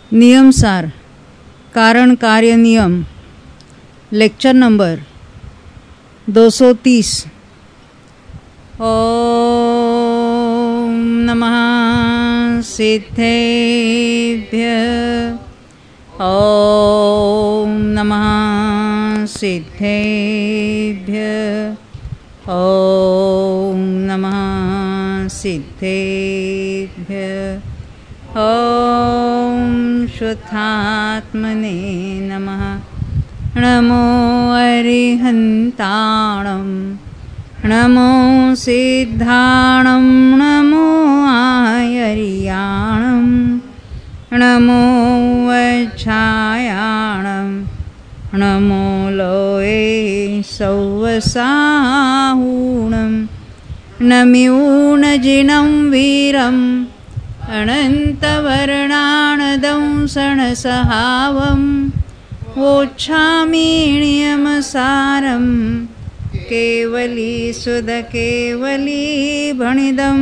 नियम सार कारण कार्य नियम लेक्चर नंबर 230। ओम नमः सिद्धेभ्यः। ओम नमः सिद्धेभ्यः। ओम नमः सिद्धेभ्यः। ओम शुद्धात्मने नमः। नमो अरिहन्ताणं नमो सिद्धाणं नमो आयर्याणं नमो वच्छायाणं नमो लोये सौवसाहूणं नम्यूनजिनं वीरम् अनन्तवर्णानदंसणसहावम् वोच्छामीण्यमसारं केवली सुध केवली भणिदम्।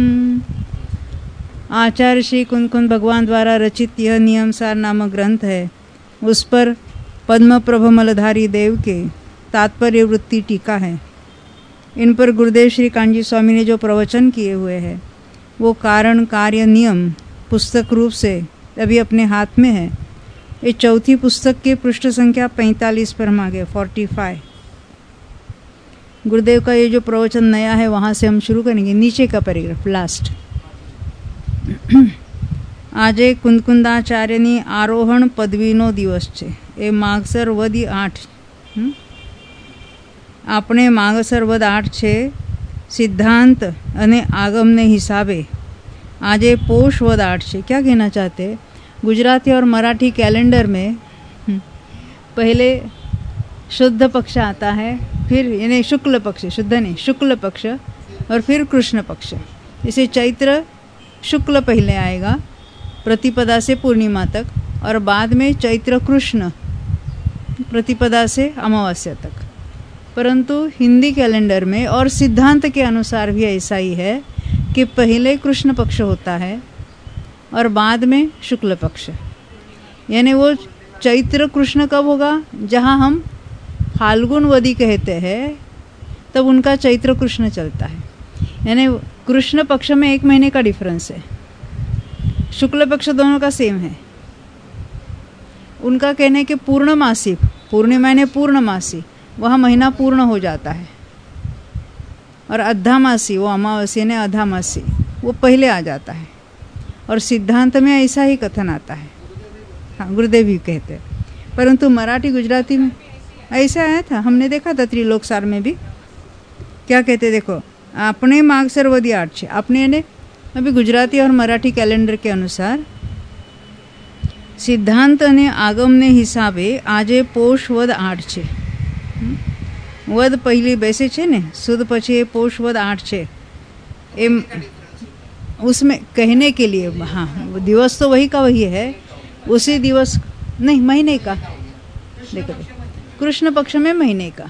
आचार्य श्री कुंद भगवान द्वारा रचित यह नियम सार नामक ग्रंथ है। उस पर पद्म प्रभ मलधारी देव के तात्पर्य वृत्ति टीका है। इन पर गुरुदेव श्री कांजी स्वामी ने जो प्रवचन किए हुए हैं वो कारण कार्य नियम पुस्तक रूप से अभी अपने हाथ में है। ये चौथी पुस्तक के पृष्ठ संख्या 45 पर हम आगे 45। गुरुदेव का ये जो प्रवचन नया है वहाँ से हम शुरू करेंगे। नीचे का पैराग्राफ लास्ट। આજે કુંદકુંદાચાર્યની આરોહણ પદવીનો દિવસ છે। એ માગસર વદ 8 આપણે માગસર વદ 8 છે। सिद्धांत अने आगमने हिसाबे आजे पोष वद 8 है। क्या कहना चाहते हैं? गुजराती और मराठी कैलेंडर में पहले शुद्ध पक्ष आता है, फिर यानी शुक्ल पक्ष, शुद्ध नहीं शुक्ल पक्ष, और फिर कृष्ण पक्ष। इसे चैत्र शुक्ल पहले आएगा प्रतिपदा से पूर्णिमा तक, और बाद में चैत्र कृष्ण प्रतिपदा से अमावस्या तक। परंतु हिंदी कैलेंडर में और सिद्धांत के अनुसार भी ऐसा ही है कि पहले कृष्ण पक्ष होता है और बाद में शुक्ल पक्ष। यानी वो चैत्र कृष्ण कब होगा? जहाँ हम फाल्गुन वदी कहते हैं तब उनका चैत्र कृष्ण चलता है। यानी कृष्ण पक्ष में 1 महीने का डिफरेंस है। शुक्ल पक्ष दोनों का सेम है। उनका कहने के पूर्णमासी, पूर्णिमा ने पूर्णमासी, वह महीना पूर्ण हो जाता है, और अद्धामासी वो अमावस्या ने अधामासी वो पहले आ जाता है। और सिद्धांत में ऐसा ही कथन आता है। हाँ, गुरुदेव भी कहते हैं। परंतु मराठी गुजराती में ऐसा आया था, हमने देखा था त्रिलोकसार में भी। क्या कहते देखो, अपने मागसर वदी 8 છે। अपने ने अभी गुजराती और मराठी कैलेंडर के अनुसार सिद्धांत ने आगमने हिसाबे आजे पोष वद 8 છે। वद पहली बेसे छे ने, सुद पछी पोष वद 8 છે। एम उसमें कहने के लिए, हाँ दिवस तो वही का वही है, उसी दिवस नहीं महीने का। देखो कृष्ण पक्ष में महीने का।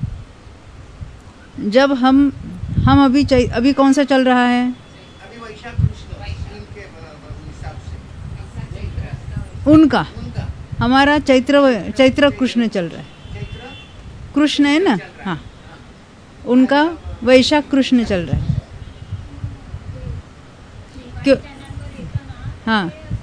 जब हम अभी कौन सा चल रहा है? उनका हमारा चैत्र कृष्ण चल रहा है। कृष्ण है ना, हाँ, उनका वैशाख कृष्ण चल रहा है। क्यों? हाँ,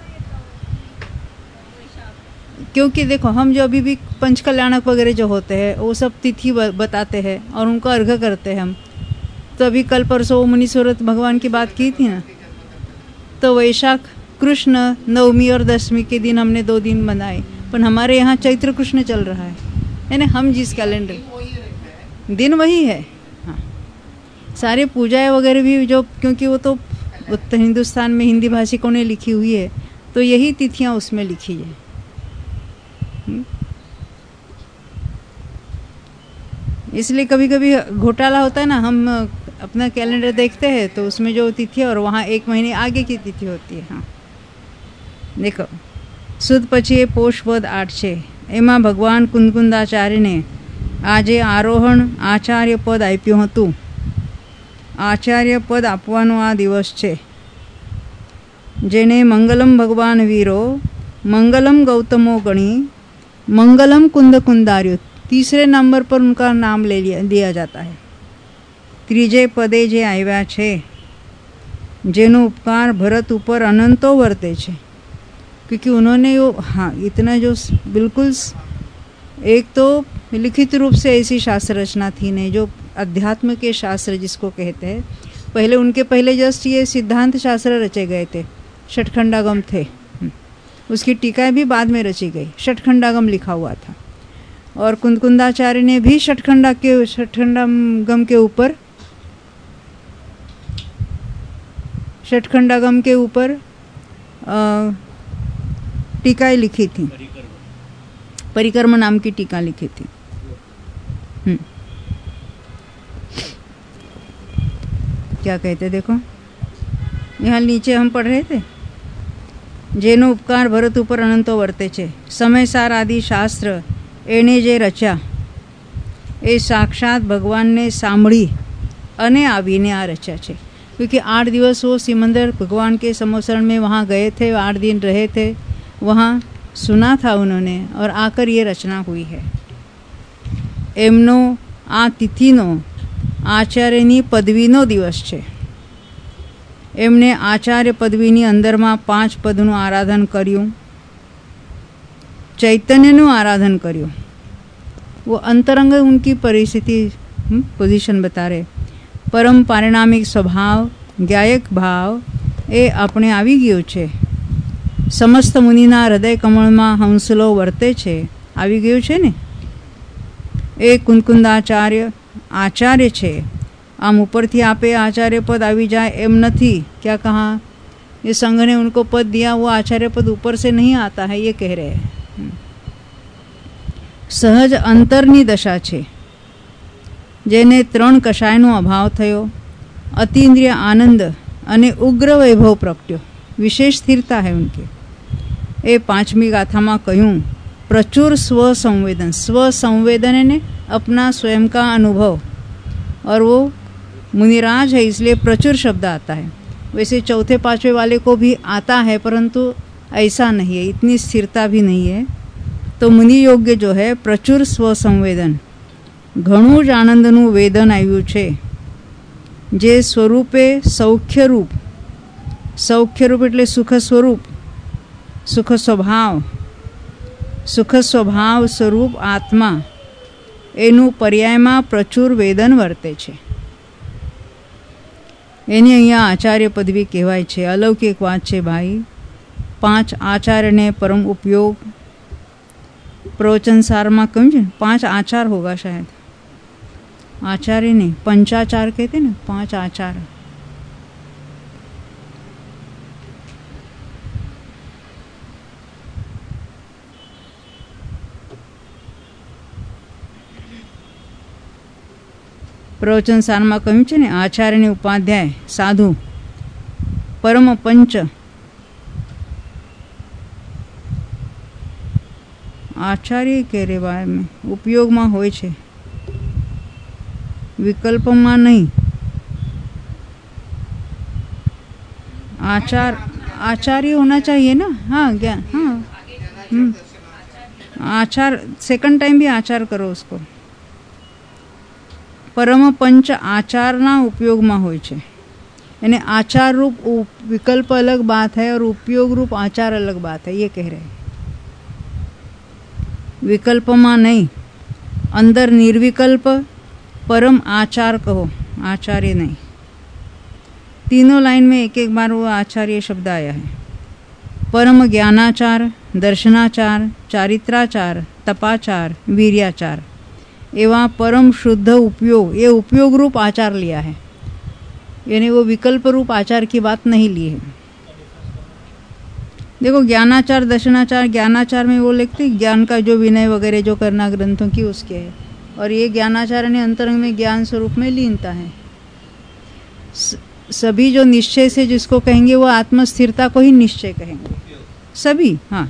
क्योंकि देखो हम जो अभी भी पंचकल्याणक वगैरह जो होते हैं वो सब तिथि बताते हैं और उनको अर्घ्य करते हैं हम। तो अभी कल परसों मुनीश्वरत भगवान की बात की थी ना, तो वैशाख कृष्ण नवमी और दशमी के दिन हमने 2 दिन मनाए, पर हमारे यहाँ चैत्र कृष्ण चल रहा है। यानी हम जिस कैलेंडर दिन वही है। हाँ, सारे पूजाएं वगैरह भी जो, क्योंकि वो तो उत्तर हिंदुस्तान में हिंदी भाषिकों ने लिखी हुई है, तो यही तिथियां उसमें लिखी है। इसलिए कभी कभी घोटाला होता है ना, हम अपना कैलेंडर देखते हैं तो उसमें जो तिथि है और वहाँ 1 महीने आगे की तिथि होती है। हाँ देखो, सुद पछी पोष वद 8 છે। એમાં ભગવાન કુંદકુંદાચાર્યને આજે આરોહણ આચાર્ય પદ આપ્યું હતું। આચાર્ય પદ આપવાનો આ દિવસ છે, જેને મંગલમ ભગવાન વીરો मंगलम गौतमो गणी, मंगलम कुंद कुंदार्यो, तीसरे नंबर पर उनका नाम ले दिया जाता है। ત્રીજે પદે જે આવ્યા છે, જેનો उपकार भरत ऊपर अनंतो वर्ते छे, क्योंकि उन्होंने वो हाँ इतना जो बिल्कुल एक तो लिखित रूप से ऐसी शास्त्र रचना थी नहीं, जो अध्यात्म के शास्त्र जिसको कहते हैं, पहले उनके पहले जस्ट ये सिद्धांत शास्त्र रचे गए थे, षटखंडागम थे, उसकी टीका भी बाद में रची गई, षटखंडागम लिखा हुआ था। और कुंदकुंदाचार्य ने भी षटखंडागम के ऊपर टीकाएं लिखी थी, परिकर्म नाम की टीका लिखी थी। क्या कहते देखो, यहाँ नीचे हम पढ़ रहे थे, जेनो उपकार भरत ऊपर अनंतो वर्ते छे, समय सार आदि शास्त्र एने जे रच्या ए साक्षात भगवान ने सांभળી अने आवीने आ रचा छे। क्योंकि 8 दिवस वो सिमंदर भगवान के समोसरण में वहाँ गए थे, 8 दिन रहे थे, वहाँ सुना था उन्होंने और आकर ये रचना हुई है। एमनो आ तिथिनो आचार्यनी पदवीनो दिवस छे। एमने आचार्य पदवीनी अंदरमा 5 पदનું आराधन કર્યું, चैतन्यનું आराधन કર્યું। वो अंतरंग उनकी परिस्थिति पोजीशन बता रहे। परम पारिणामिक स्वभाव ज्ञायक भाव ए अपने આવી ગયો છે। समस्त मुनिना हृदय कमळમાં હંસલો વર્તે છે, આવી ગયું છે ને। એ कुंदकुंदाचार्य आचार्य छे। आम ऊपरથી आपे आचार्य पद આવી जाए एम नहीं। क्या कहा, ये संघ ने उनको पद दिया, वो आचार्य पद ऊपर से नहीं आता है, ये कह रहे हैं। सहज अंतरनी दशा छे, जेने 3 कषायनो अभाव थयो, अतीन्द्रिय आनंद अने उग्र वैभव प्रगट्यो, विशेष स्थिरता है उनकी। ए 5મી गाथा कहूँ प्रचुर स्वसंवेदन, स्वसंवेदन ने अपना स्वयं का अनुभव, और वो मुनिराज है इसलिए प्रचुर शब्द आता है। वैसे 4, 5वें वाले को भी आता है, परंतु ऐसा नहीं है, इतनी स्थिरता भी नहीं है। तो मुनि योग्य जो है प्रचुर स्वसंवेदन, घणું જ આનંદનું વેદન આવ્યું છે, જે સ્વરૂપે સૌખ્યરૂપ, સૌખ્યરૂપ એટલે સુખ સ્વરૂપ, સુખ સ્વભાવ સ્વરૂપ આત્મા, એનું પર્યાયમાં પ્રચુર વેદન વર્તે છે। એની અહીંયા આચાર્ય પદવી કહેવાય છે। અલૌકિક વાત છે ભાઈ। 5 आचार्यने परम उपयोग, प्रवचन सार में कहूँ 5 आचार होगा शायद, आचार्य नहीं, पंचाचार कहते ना, 5 आचार। प्रवचन सार में कहूँ है आचार्य ने उपाध्याय साधु परम पंच आचार्य के रेवाय में उपयोग में होय छे, विकल्प में नहीं। आचार्य होना चाहिए ना। हाँ ज्ञान, हाँ आचार, सेकंड टाइम भी आचार करो उसको। परम पंच आचारना उपयोग में होय छे, यानी आचार रूप विकल्प अलग बात है और उपयोग रूप आचार अलग बात है, ये कह रहे हैं। विकल्प में नहीं, अंदर निर्विकल्प परम आचार कहो, आचार्य नहीं। तीनों लाइन में एक एक बार वो आचार्य शब्द आया है। परम ज्ञानाचार, दर्शनाचार, चारित्राचार, तपाचार, वीर्याचार, एवं परम शुद्ध उपयोग, ये उपयोग रूप आचार लिया है, यानी वो विकल्प रूप आचार की बात नहीं ली है। देखो ज्ञानाचार, दर्शनाचार, ज्ञानाचार में वो लिखते ज्ञान का जो विनय वगैरह जो करना ग्रंथों की उसके है, और ये ज्ञानाचार ने अंतरंग में ज्ञान स्वरूप में लीनता है। सभी जो निश्चय से जिसको कहेंगे वो आत्म स्थिरता को ही निश्चय कहेंगे सभी। हाँ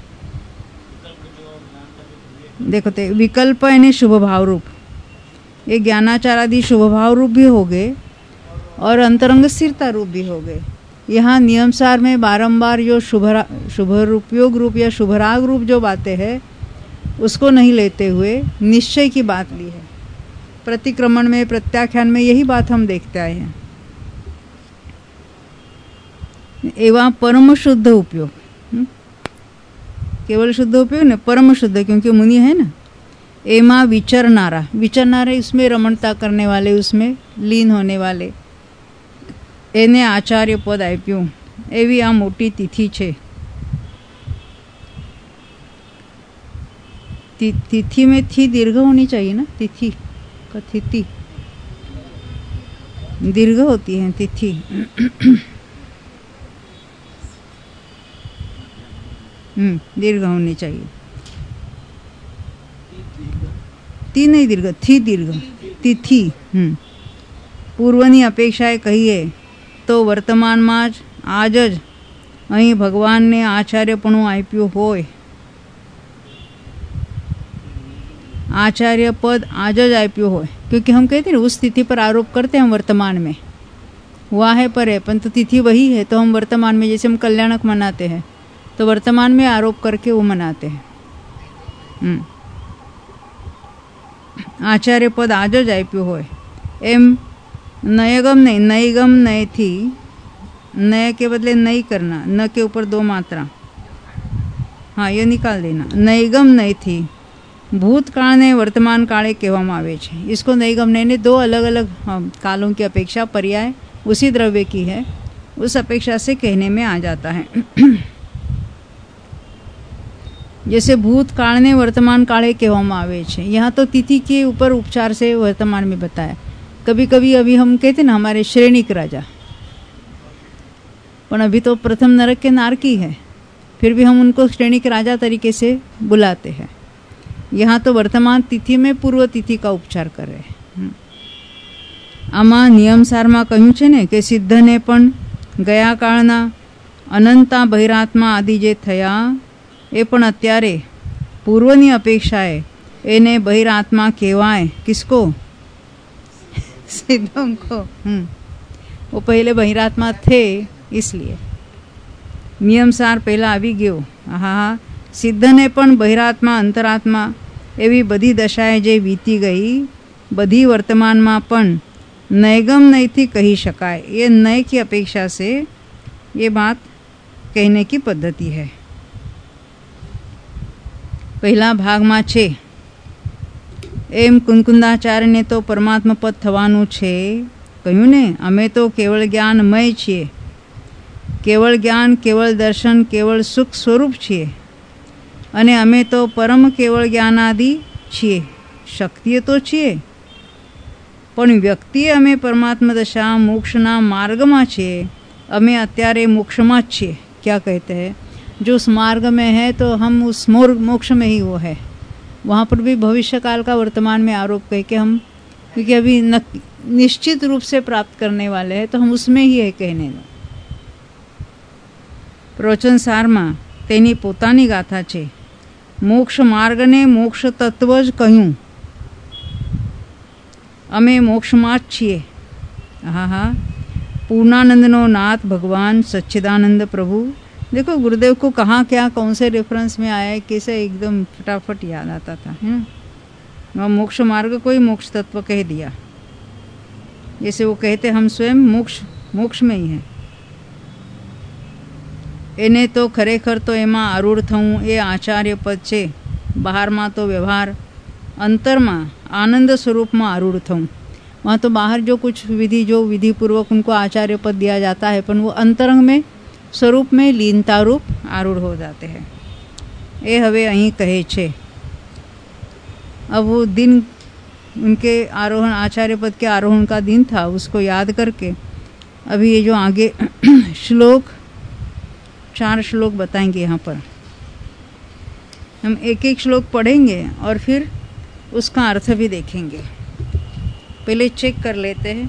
देखो ते विकल्प यानी शुभ भाव रूप, ये ज्ञानाचार आदि शुभ भाव रूप भी हो गए और अंतरंग स्थिरता रूप भी हो गए। यहाँ नियमसार में बारंबार जो शुभरूपयोग रूप या शुभराग रूप जो बातें हैं उसको नहीं लेते हुए निश्चय की बात ली है। प्रतिक्रमण में, प्रत्याख्यान में यही बात हम देखते आए हैं। एवं परम शुद्ध उपयोग, केवल शुद्ध उपयोग न, परम शुद्ध, क्योंकि मुनि है ना। एमा विचरनारा, विचरनारा इसमें रमणता करने वाले, उसमें लीन होने वाले। एने आचार्य पद आप्યું एवी आ मोटी तिथि छे। तिथि में थी दीर्घ होनी चाहिए ना, तिथि का तिथि दीर्घ होती है तिथि। दीर्घ होनी चाहिए। ती नहीं दीर्घ, थी दीर्घ, तिथि। પૂર્વની અપેક્ષાએ કહીએ તો વર્તમાનમાં જ આજ જ અહીં ભગવાનને આચાર્યપણું આપ્યું હોય, आचार्य पद आज ज आप्यो हो, क्योंकि हम कहते हैं उस तिथि पर आरोप करते हैं हम वर्तमान में, हुआ है पर है, परंतु तिथि वही है। तो हम वर्तमान में, जैसे हम कल्याणक मनाते हैं तो वर्तमान में आरोप करके वो मनाते हैं। आचार्य पद आज ज आप्यो हो एम नयगम नहीं, नयगम नय थी, नय के बदले नई करना, न के ऊपर दो मात्रा, हाँ ये निकाल देना। नयगम नय थी भूतकाल ने वर्तमान काले कहवामां आवे छे। इसको नैगम ने दो अलग अलग कालों की अपेक्षा पर्याय उसी द्रव्य की है, उस अपेक्षा से कहने में आ जाता है। जैसे भूतकाल ने वर्तमान काले कहवामां आवे छे, यहाँ तो तिथि के ऊपर उपचार से वर्तमान में बताया। कभी कभी अभी हम कहते ना हमारे श्रेणिक राजा, पर अभी तो प्रथम नरक के नारकी है, फिर भी हम उनको श्रेणिक राजा तरीके से बुलाते हैं। यहाँ तो वर्तमान तिथि में पूर्व तिथि का उपचार करे। आमा नियमसारमा कह્યું છે ને કે સિદ્ધને પણ ગયા કાળના અનંતા બહિરાત્મા આદિ જે થયા એ પણ અત્યારે પૂર્વની અપેક્ષાએ એને બહિરાત્મા કહેવાય। किसको? सिद्धों को। वो पहले बहिरात्मा थे इसलिए नियमसार पहला आवी गयो। हाँ, सिद्धने पण बहिरात्मा अंतरात्मा एवी बधी दशाएं जे वीती गई, बधी वर्तमान में पण नैगम नयથી कही शकाय। ये नय की अपेक्षा से ये बात कहने की पद्धति है। पहला भाग में छे एम कुंकुंदाचार्य ने तो परमात्मा पद थवानुं छे कह્યું ने, अमे तो केवल ज्ञानमय छीए, केवल ज्ञान, केवल दर्शन, केवल सुख स्वरूप छीए અને અમે તો પરમ કેવળ જ્ઞાનાદિ છીએ। શક્તિએ તો છીએ પણ વ્યક્તિએ અમે પરમાત્મા દશા મોક્ષના માર્ગમાં છીએ। અમે અત્યારે મોક્ષમાં જ છીએ। क्या कहते हैं? जो उस मार्ग में है तो हम उस मोक्ष में ही वो है। वहाँ पर भी भविष्य काल का वर्तमान में आरोप कह के हम, क्योंकि अभी निश्चित रूप से प्राप्त करने वाले हैं तो हम उसमें ही है कहने दो। प्रवचन सार में तेनी पोतानी गाथा छे। मोक्ष मार्ग ने मोक्ष तत्व ज कह્યું, अमे मोक्षमां ज छीए। हाँ हाँ, पूर्णानंदनो नाथ भगवान सच्चिदानंद प्रभु। देखो गुरुदेव को कहाँ क्या कौन से रेफरेंस में आया है, कैसे एकदम फटाफट याद आता था, है ना। मोक्ष मार्ग को ही मोक्ष तत्व कह दिया, जैसे वो कहते हम स्वयं मोक्ष में ही हैं। એને તો ખરેખર તો એમાં આરૂઢ થવું એ આચાર્ય પદ છે। બહારમાં તો વ્યવહાર, અંતરમાં આનંદ स्वरूपમાં આરૂઢ થવું। वहाँ तो बाहर जो कुछ विधि पूर्वक उनको आचार्य पद दिया जाता है, पर वो अंतरंग में स्वरूप में लीनता रूप आरूढ़ हो जाते हैं। ये हवे અહીં કહે છે। अब वो दिन उनके आरोहण, आचार्य पद के आरोहण का दिन था, उसको याद करके अभी ये जो आगे श्लोक 4 श्लोक बताएंगे। यहाँ पर हम एक एक श्लोक पढ़ेंगे और फिर उसका अर्थ भी देखेंगे। पहले चेक कर लेते हैं।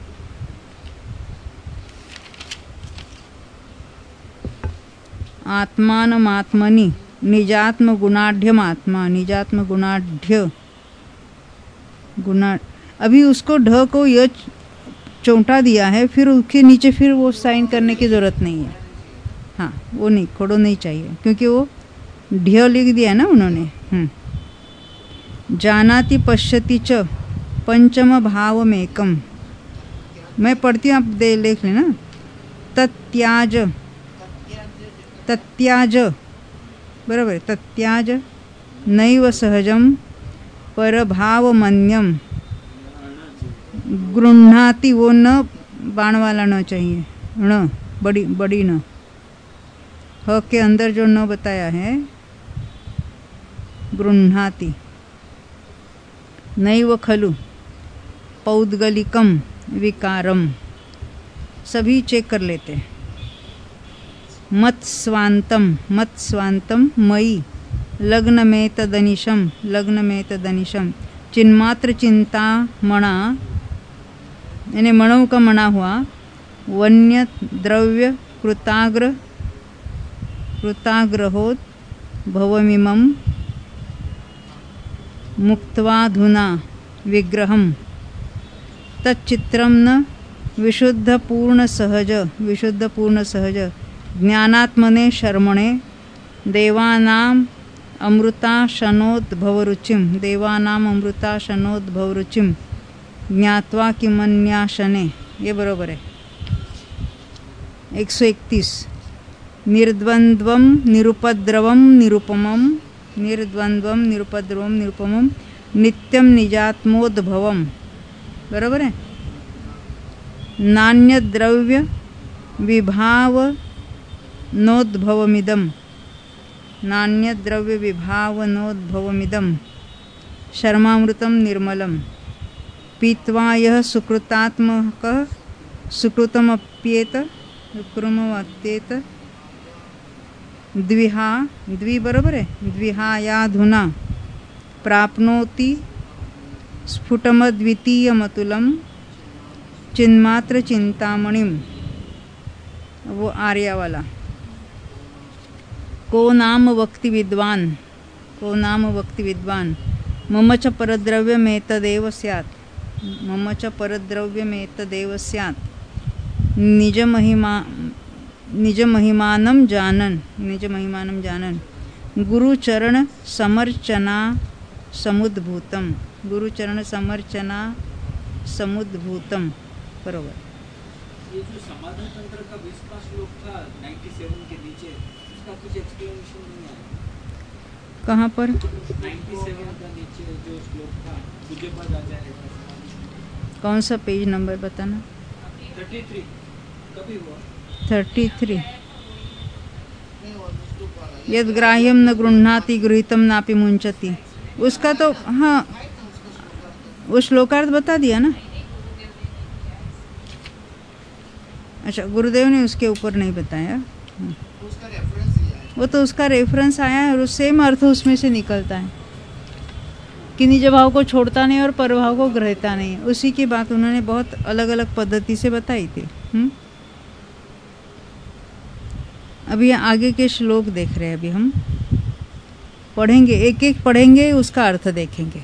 आत्मानमात्मनि निजात्म गुणाढ़ आत्मा, निजात्म गुणाढ़ गुणा, अभी उसको ढ को य चौंटा दिया है, फिर उसके नीचे फिर वो साइन करने की ज़रूरत नहीं है। हाँ, वो नहीं, खोड़ो नहीं चाहिए, क्योंकि वो ढ्य लिख दिया ना उन्होंने। जानाति पश्यति च पंचम भावमेकम। मैं पढ़ती हूँ, आप देख लेना। तत्याज, तत्याज, बराबर, तत्याज नैव सहजम परभावमन्यम गृह्णाति। वो न बाण वाला न चाहिए, न बड़ी बड़ी न, ह के अंदर जो न बताया है, गृह्णाति। नैव खलु पौद्गलिकम विकारम। सभी चेक कर लेते हैं। मत स्वांतम, मत स्वांतम मयि लग्न में तदनिशम, लग्न में तदनिशम। चिन्मात्र चिंता मणा, यानी मणों का मणा हुआ। वन्य द्रव्य कृताग्र, कृताग्रहोत भवमिमं मुक्त्वाधुना विग्रहम तच्चित्रम न विशुद्ध पूर्ण सहज, विशुद्ध पूर्ण सहज। ज्ञानात्मने शर्मणे देवानाम अमृताशनोद्भवरुचिम, देवानाम अमृताशनोद्भवरुचिम ज्ञात्वा किमन्याशने। ये बरोबर है। 131। निर्द्वंद्वम निरुपद्रवम निरुपमम, निर्द्वंद्वम निरुपद्रवम निरुपमम नित्यम निजात्मोद्भवम, बरोबर है। नान्य द्रव्य विभाव नोद्भवमिदम, नान्य द्रव्य विभाव नोद्भवमिदम शर्मामृतम निर्मलम। पीत्वा यह सुकृतात्मकः सुकृतमप्येत, सुकृतमप्येत द्विहा, द्वि बरोबर है, द्विहायाधुना प्राप्नोति स्फुटमद्वितीयमतुलम चिन्मात्र चिंतामणिम। वो आर्या वाला। को नाम वक्ति विद्वान, को नाम वक्ति विद्वान मम च परद्रव्यमेतदेव स्यात्, मम च परद्रव्यमेतदेव स्यात्। निजमहिमानं जानन्, निजमहिमानं जानन् गुरुचरण समर्चना समुद्भूतम, गुरुचरण समर्चना समुद्भूतम, बरोबर। ये जो समाधान तंत्र का 20वां श्लोक था 97 के नीचे, इसका कुछ एक्सप्लेनेशन नहीं आया। कहाँ पर? 97 का नीचे जो श्लोक था, मुझे पता आ जाएगा। कौन सा पेज नंबर बताना? 33 कभी हुआ? 33। यद ग्राह्यम न गृह्णाति गृहीतम नापि मुंचति। उसका तो हाँ, वो श्लोकार्थ बता दिया ना। अच्छा, गुरुदेव ने उसके ऊपर नहीं बताया। वो तो उसका रेफरेंस आया है और उस सेम अर्थ उसमें से निकलता है कि निज भाव को छोड़ता नहीं और परभाव को ग्रहता नहीं। उसी की बात उन्होंने बहुत अलग अलग पद्धति से बताई थी। अभी आगे के श्लोक देख रहे हैं, अभी हम पढ़ेंगे, एक एक पढ़ेंगे, उसका अर्थ देखेंगे।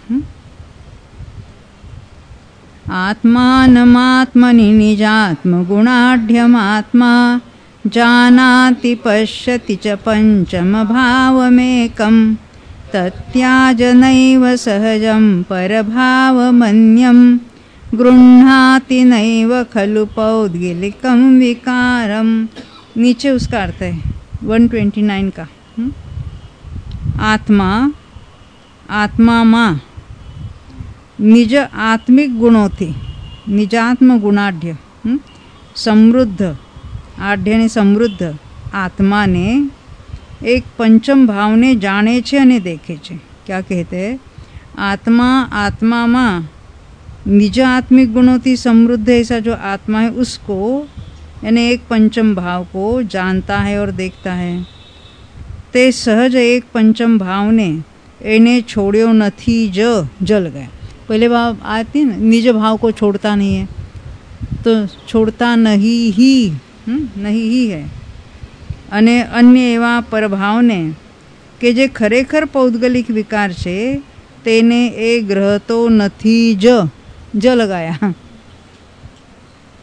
आत्मानमात्मनि निजात्म गुणाढ्यमात्मा जानाति पश्यति च पंचम भावमेकं तत्याज नैव सहजं परभावमन्यं गृह्णाति नैव खलु पौद्गलिकं विकारम। नीचे उसका अर्थ है 129 का। आत्मा, आत्मा माँ निज आत्मिक गुणों थी, निजात्म गुणाढ़ समृद्ध, आढ़ ने समृद्ध आत्मा ने एक पंचम भाव ने जाने छे अने देखे छे। क्या कहते हैं? आत्मा, आत्मा माँ निज आत्मिक गुणों थी समृद्ध ऐसा जो आत्मा है उसको, यानी एक पंचम भाव को जानता है और देखता है। ते सहज एक पंचम भाव ने एने छोड़्यो नथी ज, जल गया। पहले भाव आती ना, निज भाव को छोड़ता नहीं है, तो छोड़ता नहीं ही, नहीं ही है। अने अन्य एवा परभाव ने के जे खरेखर पौद्गलिक विकार छे तेने ए ग्रह तो नथी ज, ज लगाया।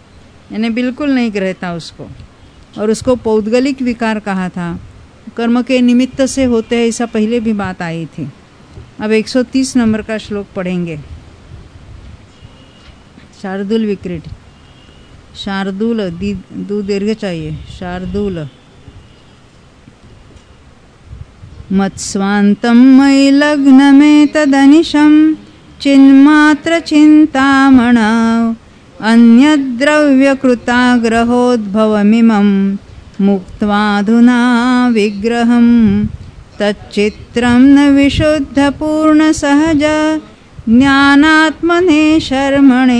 यानी बिल्कुल नहीं रहता उसको, और उसको पौद्गलिक विकार कहा था। कर्म के निमित्त से होते हैं, ऐसा पहले भी बात आई थी। अब 130 नंबर का श्लोक पढ़ेंगे। शार्दूल विक्रीड, शार्दूल दू दीर्घ चाहिए, शार्दूल। मत्स्वान्तं मयि लग्नमेतदनिशं चिन्मात्र चिन्तामणौ अन्यद्रव्यकृताग्रहोद्भवमिमं मुक्त्वाधुना विग्रहं तच्चित्रं न विशुद्धपूर्णसहज ज्ञानात्मने शर्मणे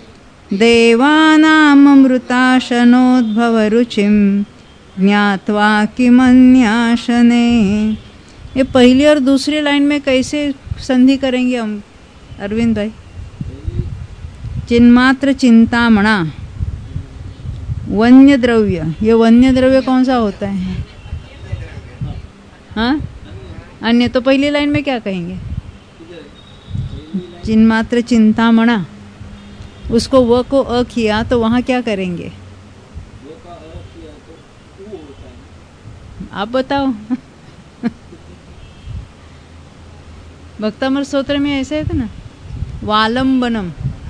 देवानाममृताशनोद्भवरुचिं ज्ञात्वा किमन्याशने। ये पहली और दूसरी लाइन में कैसे संधि करेंगे हम अरविंद भाई? चिन्मात्र चिंतामणा, वन्य द्रव्य, ये वन्य द्रव्य कौन सा होता है? हाँ, अन्य। तो पहली लाइन में क्या कहेंगे? चिन्मात्र चिंतामणा, उसको व को अ किया तो वहाँ क्या करेंगे? आप बताओ। भक्तामर स्तोत्र में ऐसे है ना, वालंबनम।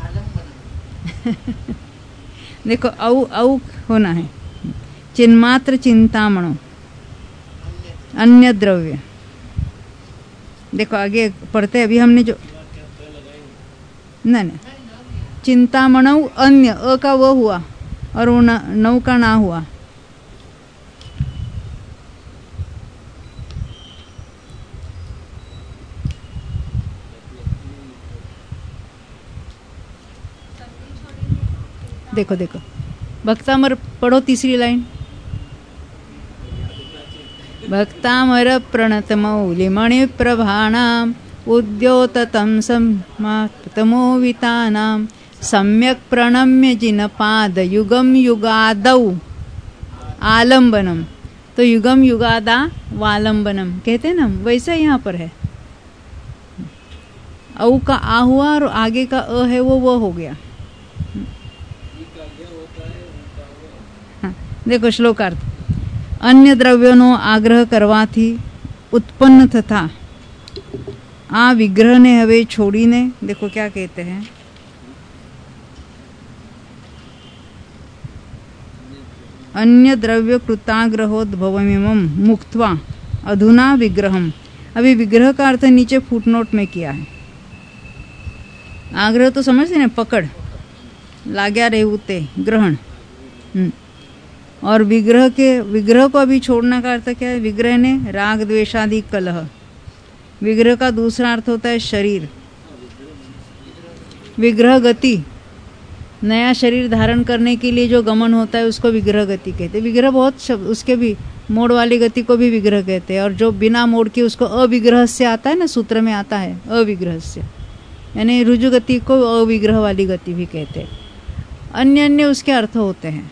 देखो औ औ होना है, चिन्मात्र चिंतामणो, अन्य द्रव्य। देखो आगे पढ़ते, अभी हमने जो नहीं, चिंतामणौ अन्य, अ का वो हुआ और वो नौ का ना हुआ। देखो देखो, भक्तामर पढ़ो तीसरी लाइन। भक्तामर प्रणतमौलिमणि प्रभाणाम उद्योततं समाप्तमोवितानां सम्यक प्रणम्य जिनपाद युगम युगादौ आलंबनम। तो युगम युगादा वालंबनम कहते हैं ना, वैसा यहाँ पर है। औ का आ हुआ और आगे का अ है वो हो गया। हाँ, देखो श्लोकार्थ। अन्य द्रव्योનો आग्रह करवाથી उत्पन्न થતા આ વિગ્રહને હવે છોડીને, देखो क्या कहते हैं, अन्य द्रव्य कृताग्रहोद्भवमिमं मुक्त्वा अधुना विग्रहम। अभी विग्रह का अर्थ नीचे फुटनोट में किया है। आग्रह तो समझते हैं, पकड़, लाग्या रेवते, ग्रहण। और विग्रह को अभी छोड़ना का अर्थ क्या है? विग्रह ने राग द्वेषादि कलह। विग्रह का दूसरा अर्थ होता है शरीर। विग्रह गति, नया शरीर धारण करने के लिए जो गमन होता है उसको विग्रह गति कहते हैं। विग्रह बहुत शब्द, उसके भी मोड़ वाली गति को भी विग्रह कहते हैं, और जो बिना मोड़ के उसको अविग्रह से आता है ना, सूत्र में आता है अविग्रह से, यानी रुजु गति को अविग्रह वाली गति भी कहते हैं। अन्य अन्य उसके अर्थ होते हैं।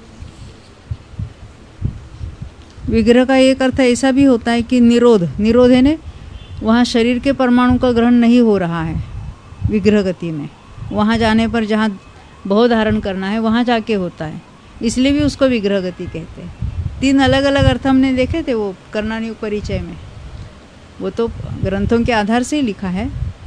विग्रह का एक अर्थ ऐसा भी होता है कि निरोध, निरोध है ना, वहाँ शरीर के परमाणु का ग्रहण नहीं हो रहा है विग्रह गति में। वहाँ जाने पर जहाँ भाव धारण करना है वहाँ जाके होता है, इसलिए भी उसको विग्रह गति कहते हैं। 3 अलग अलग अर्थ हमने देखे थे वो कर्णानुग परिचय में, वो तो ग्रंथों के आधार से ही लिखा है।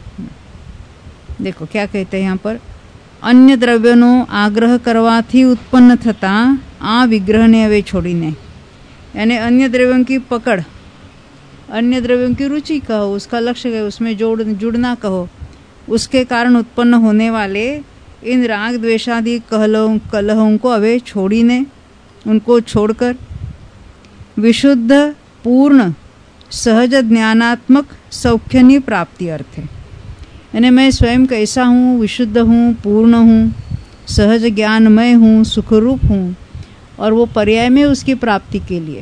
देखो क्या कहते हैं यहाँ पर, अन्य द्रव्योનો आग्रह करवाથી उत्पन्न થતા આ વિગ્રહને હવે છોડીને, यानी अन्य द्रव्यों की पकड़, अन्य द्रव्यों की रुचि कहो, उसका लक्ष्य कहो, उसमें जुड़ना कहो, उसके कारण उत्पन्न होने वाले इन राग द्वेषादि कलहों को अवे छोड़ीने, उनको छोड़कर विशुद्ध पूर्ण सहज ज्ञानात्मक सौख्यनी प्राप्ति अर्थ है। यानी मैं स्वयं कैसा हूँ, विशुद्ध हूँ, पूर्ण हूँ, सहज ज्ञानमय हूँ, सुखरूप हूँ, और वो पर्याय में उसकी प्राप्ति के लिए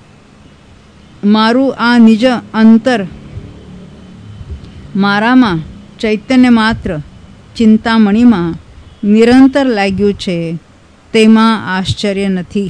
मारू आ निज अंतर मारामा चैतन्य मात्र चिंतामणिमा निरंतर लाग्યું છે તેમાં આશ્ચર્ય નથી,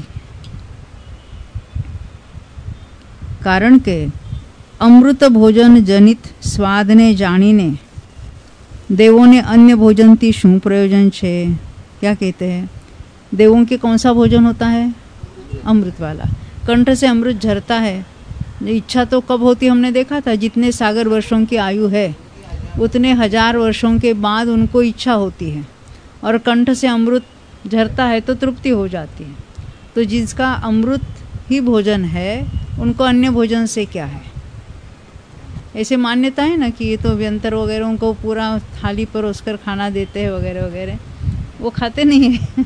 કારણ કે અમૃત ભોજન જનિત સ્વાદને જાણીને દેવોને અન્ય ભોજનથી શું પ્રયોજન છે? क्या कहते हैं, देवों के कौन सा भोजन होता है? अमृत वाला। कंठ से अमृत झरता है। इच्छा तो कब होती हमने देखा था, जितने सागर वर्षों की आयु है उतने हजार वर्षों के बाद उनको इच्छा होती है, और कंठ से अमृत झरता है तो तृप्ति हो जाती है। तो जिसका अमृत ही भोजन है उनको अन्य भोजन से क्या है? ऐसे मान्यता है ना कि ये तो व्यंतर वगैरह उनको पूरा थाली पर उसकर खाना देते हैं वगैरह वगैरह, वो खाते नहीं है।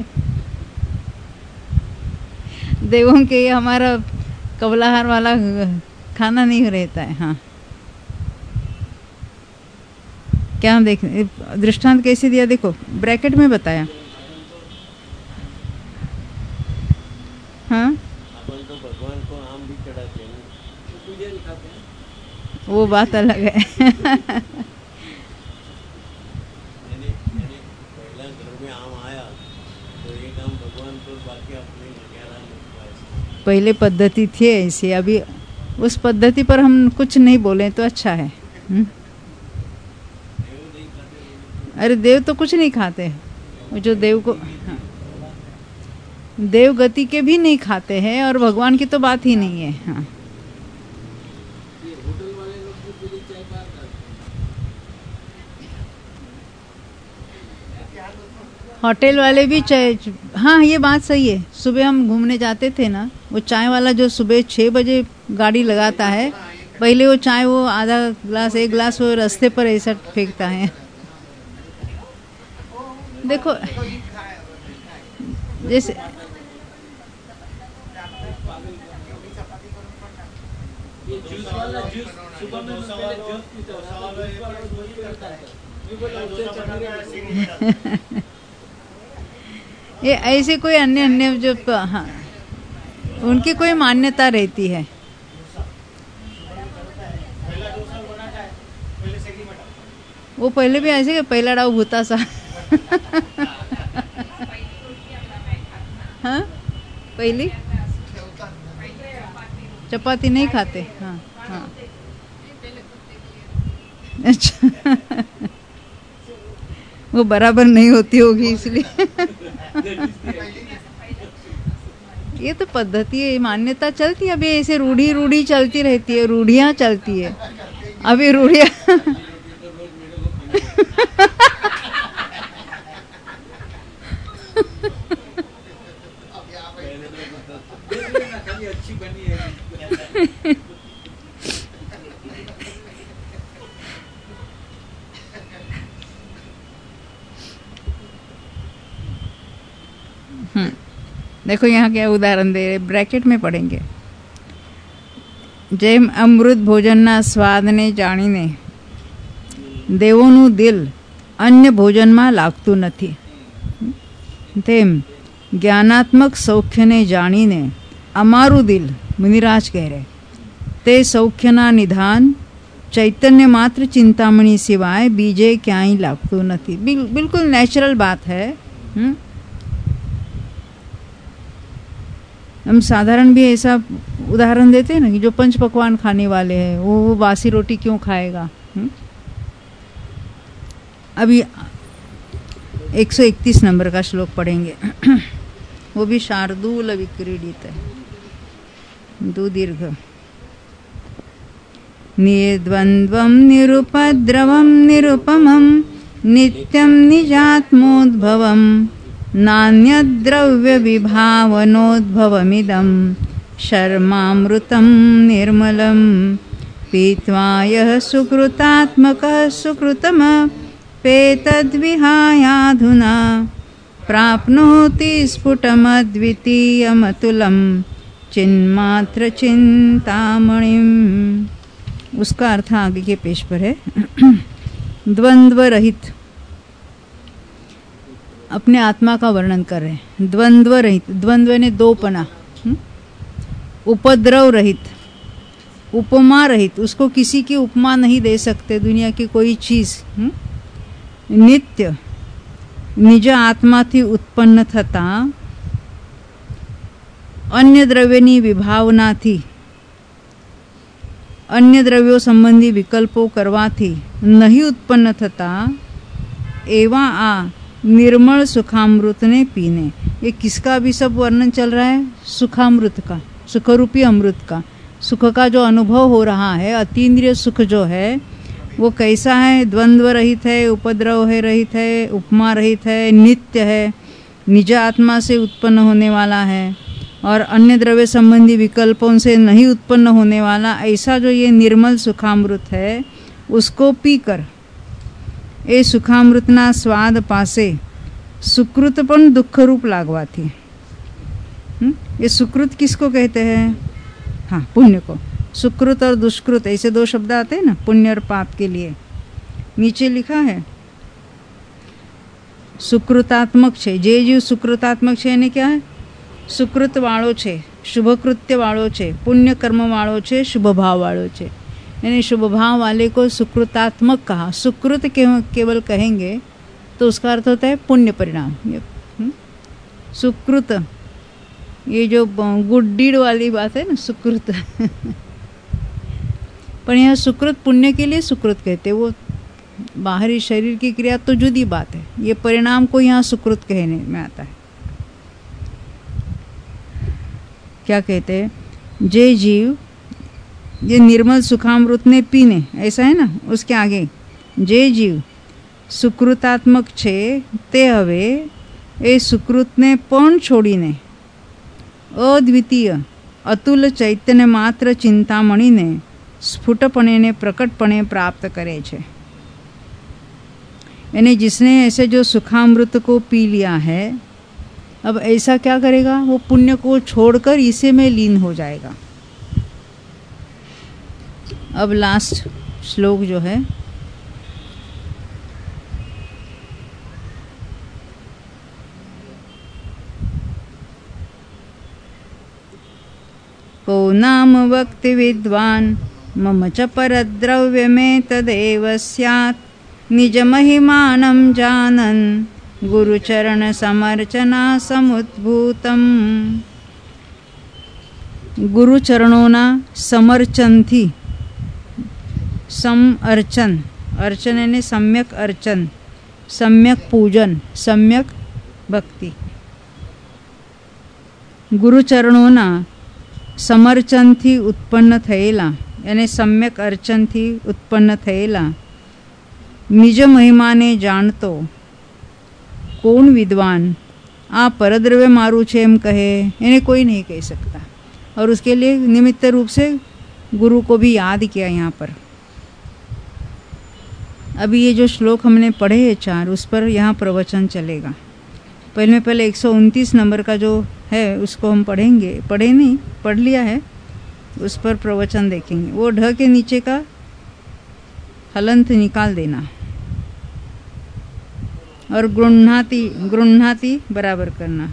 देवों के ये हमारा कबलाहार वाला खाना नहीं रहता है। हाँ, क्या हम देख दृष्टांत कैसे दिया देखो, ब्रैकेट में बताया। हाँ, अपन तो भगवान को आम भी चढ़ाते हैं, पूजा भी खाते हैं। वो बात अलग है। पहला घर में आम आया तो एक आम भगवान को, बाकी अपने 11 लोग। पहले पद्धति थी ऐसी, अभी उस पद्धति पर हम कुछ नहीं बोले तो अच्छा है। अरे देव तो कुछ नहीं खाते, जो देव को, हाँ, देव गति के भी नहीं खाते हैं, और भगवान की तो बात ही नहीं है। हाँ, ये होटल वाले लोग भी पीली चाय बाहर खाते हैं। होटल वाले भी चाय, हाँ ये बात सही है। सुबह हम घूमने जाते थे ना, वो चाय वाला जो सुबह 6 बजे गाड़ी लगाता है, पहले वो चाय वो आधा ग्लास 1 ग्लास वो रास्ते पर ऐसा फेंकता है। देखो जैसे ये जूस वाला जूस सुबह में पहले जूस पीता था, जूस वाला रोज पीता था। ये बोला उससे चढ़ा ये ऐसे कोई अन्य जो, हाँ, उनकी कोई मान्यता रहती है। वो पहले भी ऐसे पहला डाव भूता सा। हाँ, पहली चपाती नहीं खाते। हाँ हाँ, अच्छा। वो बराबर नहीं होती होगी इसलिए। ये तो पद्धति है, मान्यता चलती है। अभी ऐसे रूढ़ी चलती रहती है, रूढ़ियाँ चलती है अभी रूढ़ियाँ। खाली अच्छी बनी है। देखो यहाँ क्या उदाहरण दे रहे, ब्रैकेट में पढ़ेंगे। जेम अमृत भोजनना સ્વાદને જાણીને દેવોનું દિલ અન્ય ભોજનમાં લાગતું નથી, તેમ જ્ઞાનાત્મક સૌખ્યને જાણીને અમારું દિલ, મુનિરાજ કહે રહે, તે સૌખ્યના નિધાન ચૈતન્ય માત્ર ચિંતામણી સિવાય બીજે ક્યાંય લાગતું નથી। बिल्कुल नेचुरल बात है। हम साधारण भी ऐसा उदाहरण देते हैं ना कि जो पंच पकवान खाने वाले हैं वो बासी रोटी क्यों खाएगा। अभी 131 नंबर का श्लोक पढ़ेंगे। वो भी शार्दूल विक्रीडित है, दो दीर्घ। निर्द्वन्द्वं निरुपद्रवं निरुपमं नित्यं निजात्मोद्भवं नान्यद्रव्य विभावनोद्भवमिदं शर्मामृतं निर्मलं पीत्वा यः सुकृतात्मकः सुकृतमपेतद्विहायाधुना प्राप्नोति स्फुटमद्वितीयमतुलं चिन्मात्रचिन्तामणिम्। उसका अर्थ आगे के पेज पर है। द्वंद्व रहित, अपने आत्मा का वर्णन कर रहे हैं। द्वंद्व रहित, द्वंद्व ने दोपना। उपद्रव रहित, उपमा रहित, उसको किसी की उपमा नहीं दे सकते दुनिया की कोई चीज। नित्य, निज आत्माथी उत्पन्न थता अन्य द्रव्यनी विभावनाथी, अन्य द्रव्यों संबंधी विकल्पों करवाથી नहीं उत्पन्न थता एवा आ निर्मल सुखामृत ने पीने। ये किसका अभी सब वर्णन चल रहा है? सुखामृत का, सुखरूपी अमृत का। सुख का जो अनुभव हो रहा है, अतीन्द्रिय सुख जो है वो कैसा है? द्वंद्व रहित है, उपद्रव है रहित है, उपमा रहित है, नित्य है, निज आत्मा से उत्पन्न होने वाला है और अन्य द्रव्य संबंधी विकल्पों से नहीं उत्पन्न होने वाला। ऐसा जो ये निर्मल सुखामृत है उसको पीकर એ સુખામૃતના સ્વાદ પાસે સુકૃત પણ દુઃખરૂપ लागवाथी। ये सुकृत किसको कहते हैं? हाँ, पुण्य को। सुकृत और दुष्कृत ऐसे दो शब्द आते हैं ना, पुण्य और पाप के लिए। नीचे लिखा है सुकृतात्मक छे। जे जीव सुकृतात्मक छे એને क्या है? सुकृत वाળો છે, शुभ कृत्य वाળો છે, पुण्य कर्म वाળો છે, शुभ भाव वाળો છે। यानी शुभ भाव वाले को सुकृतात्मक कहा। सुकृत केवल कहेंगे तो उसका अर्थ होता है पुण्य परिणाम। सुकृत ये जो गुड डीड वाली बात है ना, सुकृत पर यहाँ सुकृत पुण्य के लिए सुकृत कहते हैं। वो बाहरी शरीर की क्रिया तो जुदी बात है, ये परिणाम को यहाँ सुकृत कहने में आता है। क्या कहते हैं? जे जीव ये निर्मल सुखामृत ने पीने, ऐसा है ना, उसके आगे जे जीव सुकृतात्मक छे ते हवे ए सुकृत ने पण छोड़ीने अद्वितीय अतुल चैतन्य मात्र चिंतामणि ने स्फुटपणे ने प्रकटपणे प्राप्त करे छे। यानी जिसने ऐसे जो सुखामृत को पी लिया है, अब ऐसा क्या करेगा? वो पुण्य को छोड़कर इसे में लीन हो जाएगा। अब लास्ट श्लोक जो है, को नाम वक्ति विद्वान मम च परद्रव्यमे तदेव स्यात् निज महिमानं जानन् गुरुचरण समर्चना समुद्भूतम। गुरुचरणोना समर्चनथी, सम अर्चन, अर्चन यानी सम्यक अर्चन, सम्यक पूजन, सम्यक भक्ति। गुरुचरणोना समर्चनथी उत्पन्न थयेला, यानी सम्यक अर्चनथी उत्पन्न थयेला निज महिमाने जाणतो कौन विद्वान आ परद्रव्य मारू छे एम कहे, यानी कोई नहीं कह सकता। और उसके लिए निमित्त रूप से गुरु को भी याद किया यहाँ पर। अभी ये जो श्लोक हमने पढ़े हैं 4, उस पर यहाँ प्रवचन चलेगा। पहले 129 नंबर का जो है उसको हम पढ़ेंगे, पढ़े नहीं, पढ़ लिया है, उस पर प्रवचन देखेंगे। वो ढ के नीचे का हलंत निकाल देना और गृह्णाति बराबर करना।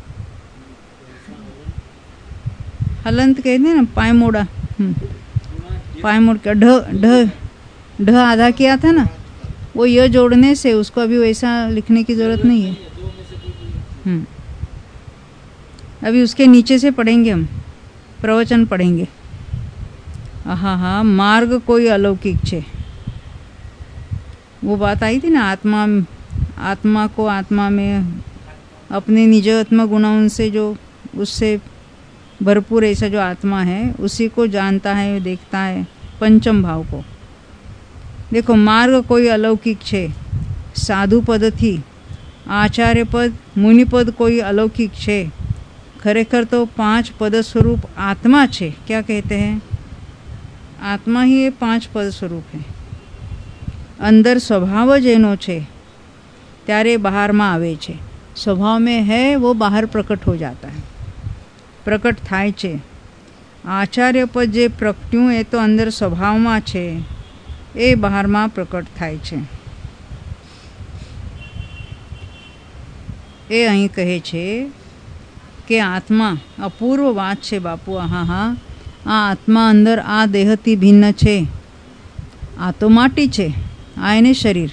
हलंत कहते हैं ना, पायमोड़ा, पायमोड़ का ढ आधा किया था ना, वो य जोड़ने से उसको अभी वैसा लिखने की जरूरत नहीं है। अभी उसके नीचे से पढ़ेंगे, हम प्रवचन पढ़ेंगे। हाँ, मार्ग कोई अलौकिक छे, वो बात आई थी ना, आत्मा को आत्मा में अपने निजात्म गुणों से जो उससे भरपूर ऐसा जो आत्मा है उसी को जानता है, देखता है, पंचम भाव को। देखो, मार्ग कोई अलौकिक छे, साधु पद थी आचार्य पद, मुनिपद कोई अलौकिक छे। खरेखर तो 5 पद स्वरूप आत्मा छे। क्या कहते हैं? आत्मा ही ये 5 पद स्वरूप है। अंदर स्वभाव ज एनो छे त्यारे बाहर में आवे छे। स्वभाव में है वो बाहर प्रकट हो जाता है, प्रकट थाय छे। आचार्य पद जे प्रकट्યું એ તો અંદર સ્વભાવમાં છે, એ બહારમાં પ્રકટ થાય છે। એ અહીં કહે છે કે આત્મા અપૂર્વ વાત છે બાપુ। હા, આ આત્મા અંદર આ દેહથી ભિન્ન છે। આ તો માટી છે, આ એને શરીર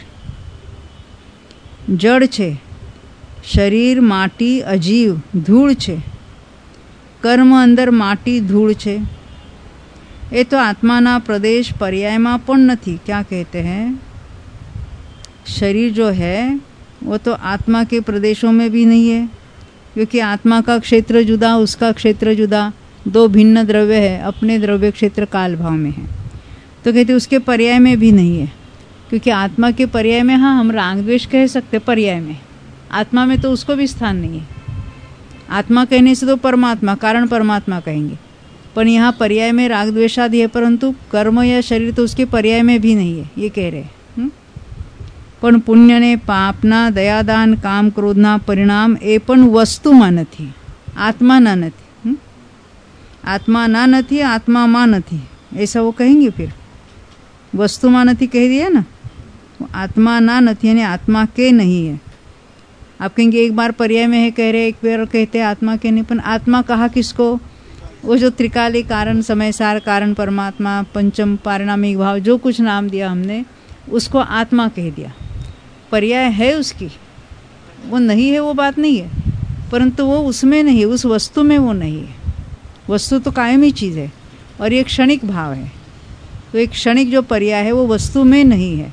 જડ છે। શરીર માટી અજીવ ધૂળ છે। कर्म अंदर माटी धूल छे। ये तो आत्माना प्रदेश पर्याय में पण नहीं। क्या कहते हैं? शरीर जो है वो तो आत्मा के प्रदेशों में भी नहीं है क्योंकि आत्मा का क्षेत्र जुदा, उसका क्षेत्र जुदा, दो भिन्न द्रव्य है, अपने द्रव्य क्षेत्र काल भाव में है। तो कहते उसके पर्याय में भी नहीं है, क्योंकि आत्मा के पर्याय में हाँ हम राग द्वेष कह सकते पर्याय में, आत्मा में तो उसको भी स्थान नहीं है। आत्मा कहने से तो परमात्मा, कारण परमात्मा कहेंगे, पर यहाँ पर्याय में राग द्वेषादि है, परंतु कर्म या शरीर तो उसके पर्याय में भी नहीं है, ये कह रहे हैं। पण पुण्य ने पापना दयादान काम क्रोधना परिणाम ए पण वस्तुમાં નથી, आत्माना નથી। आत्मा ना નથી, आत्मा मां નથી, ऐसा वो कहेंगे। फिर वस्तुમાં નથી कह दिया ना, आत्मा ना નથી यानी आत्मा के नहीं है। आप कहेंगे एक बार पर्याय में है कह रहे, एक बार कहते हैं आत्मा के नहीं, पर आत्मा कहा किसको? वो जो त्रिकाली कारण समयसार कारण परमात्मा पंचम पारिणामिक भाव जो कुछ नाम दिया हमने उसको आत्मा कह दिया। पर्याय है उसकी, वो नहीं है वो बात नहीं है, परंतु वो उसमें नहीं है, उस वस्तु में वो नहीं है। वस्तु तो कायमी चीज़ है और ये क्षणिक भाव है, तो एक क्षणिक जो पर्याय है वो वस्तु में नहीं है।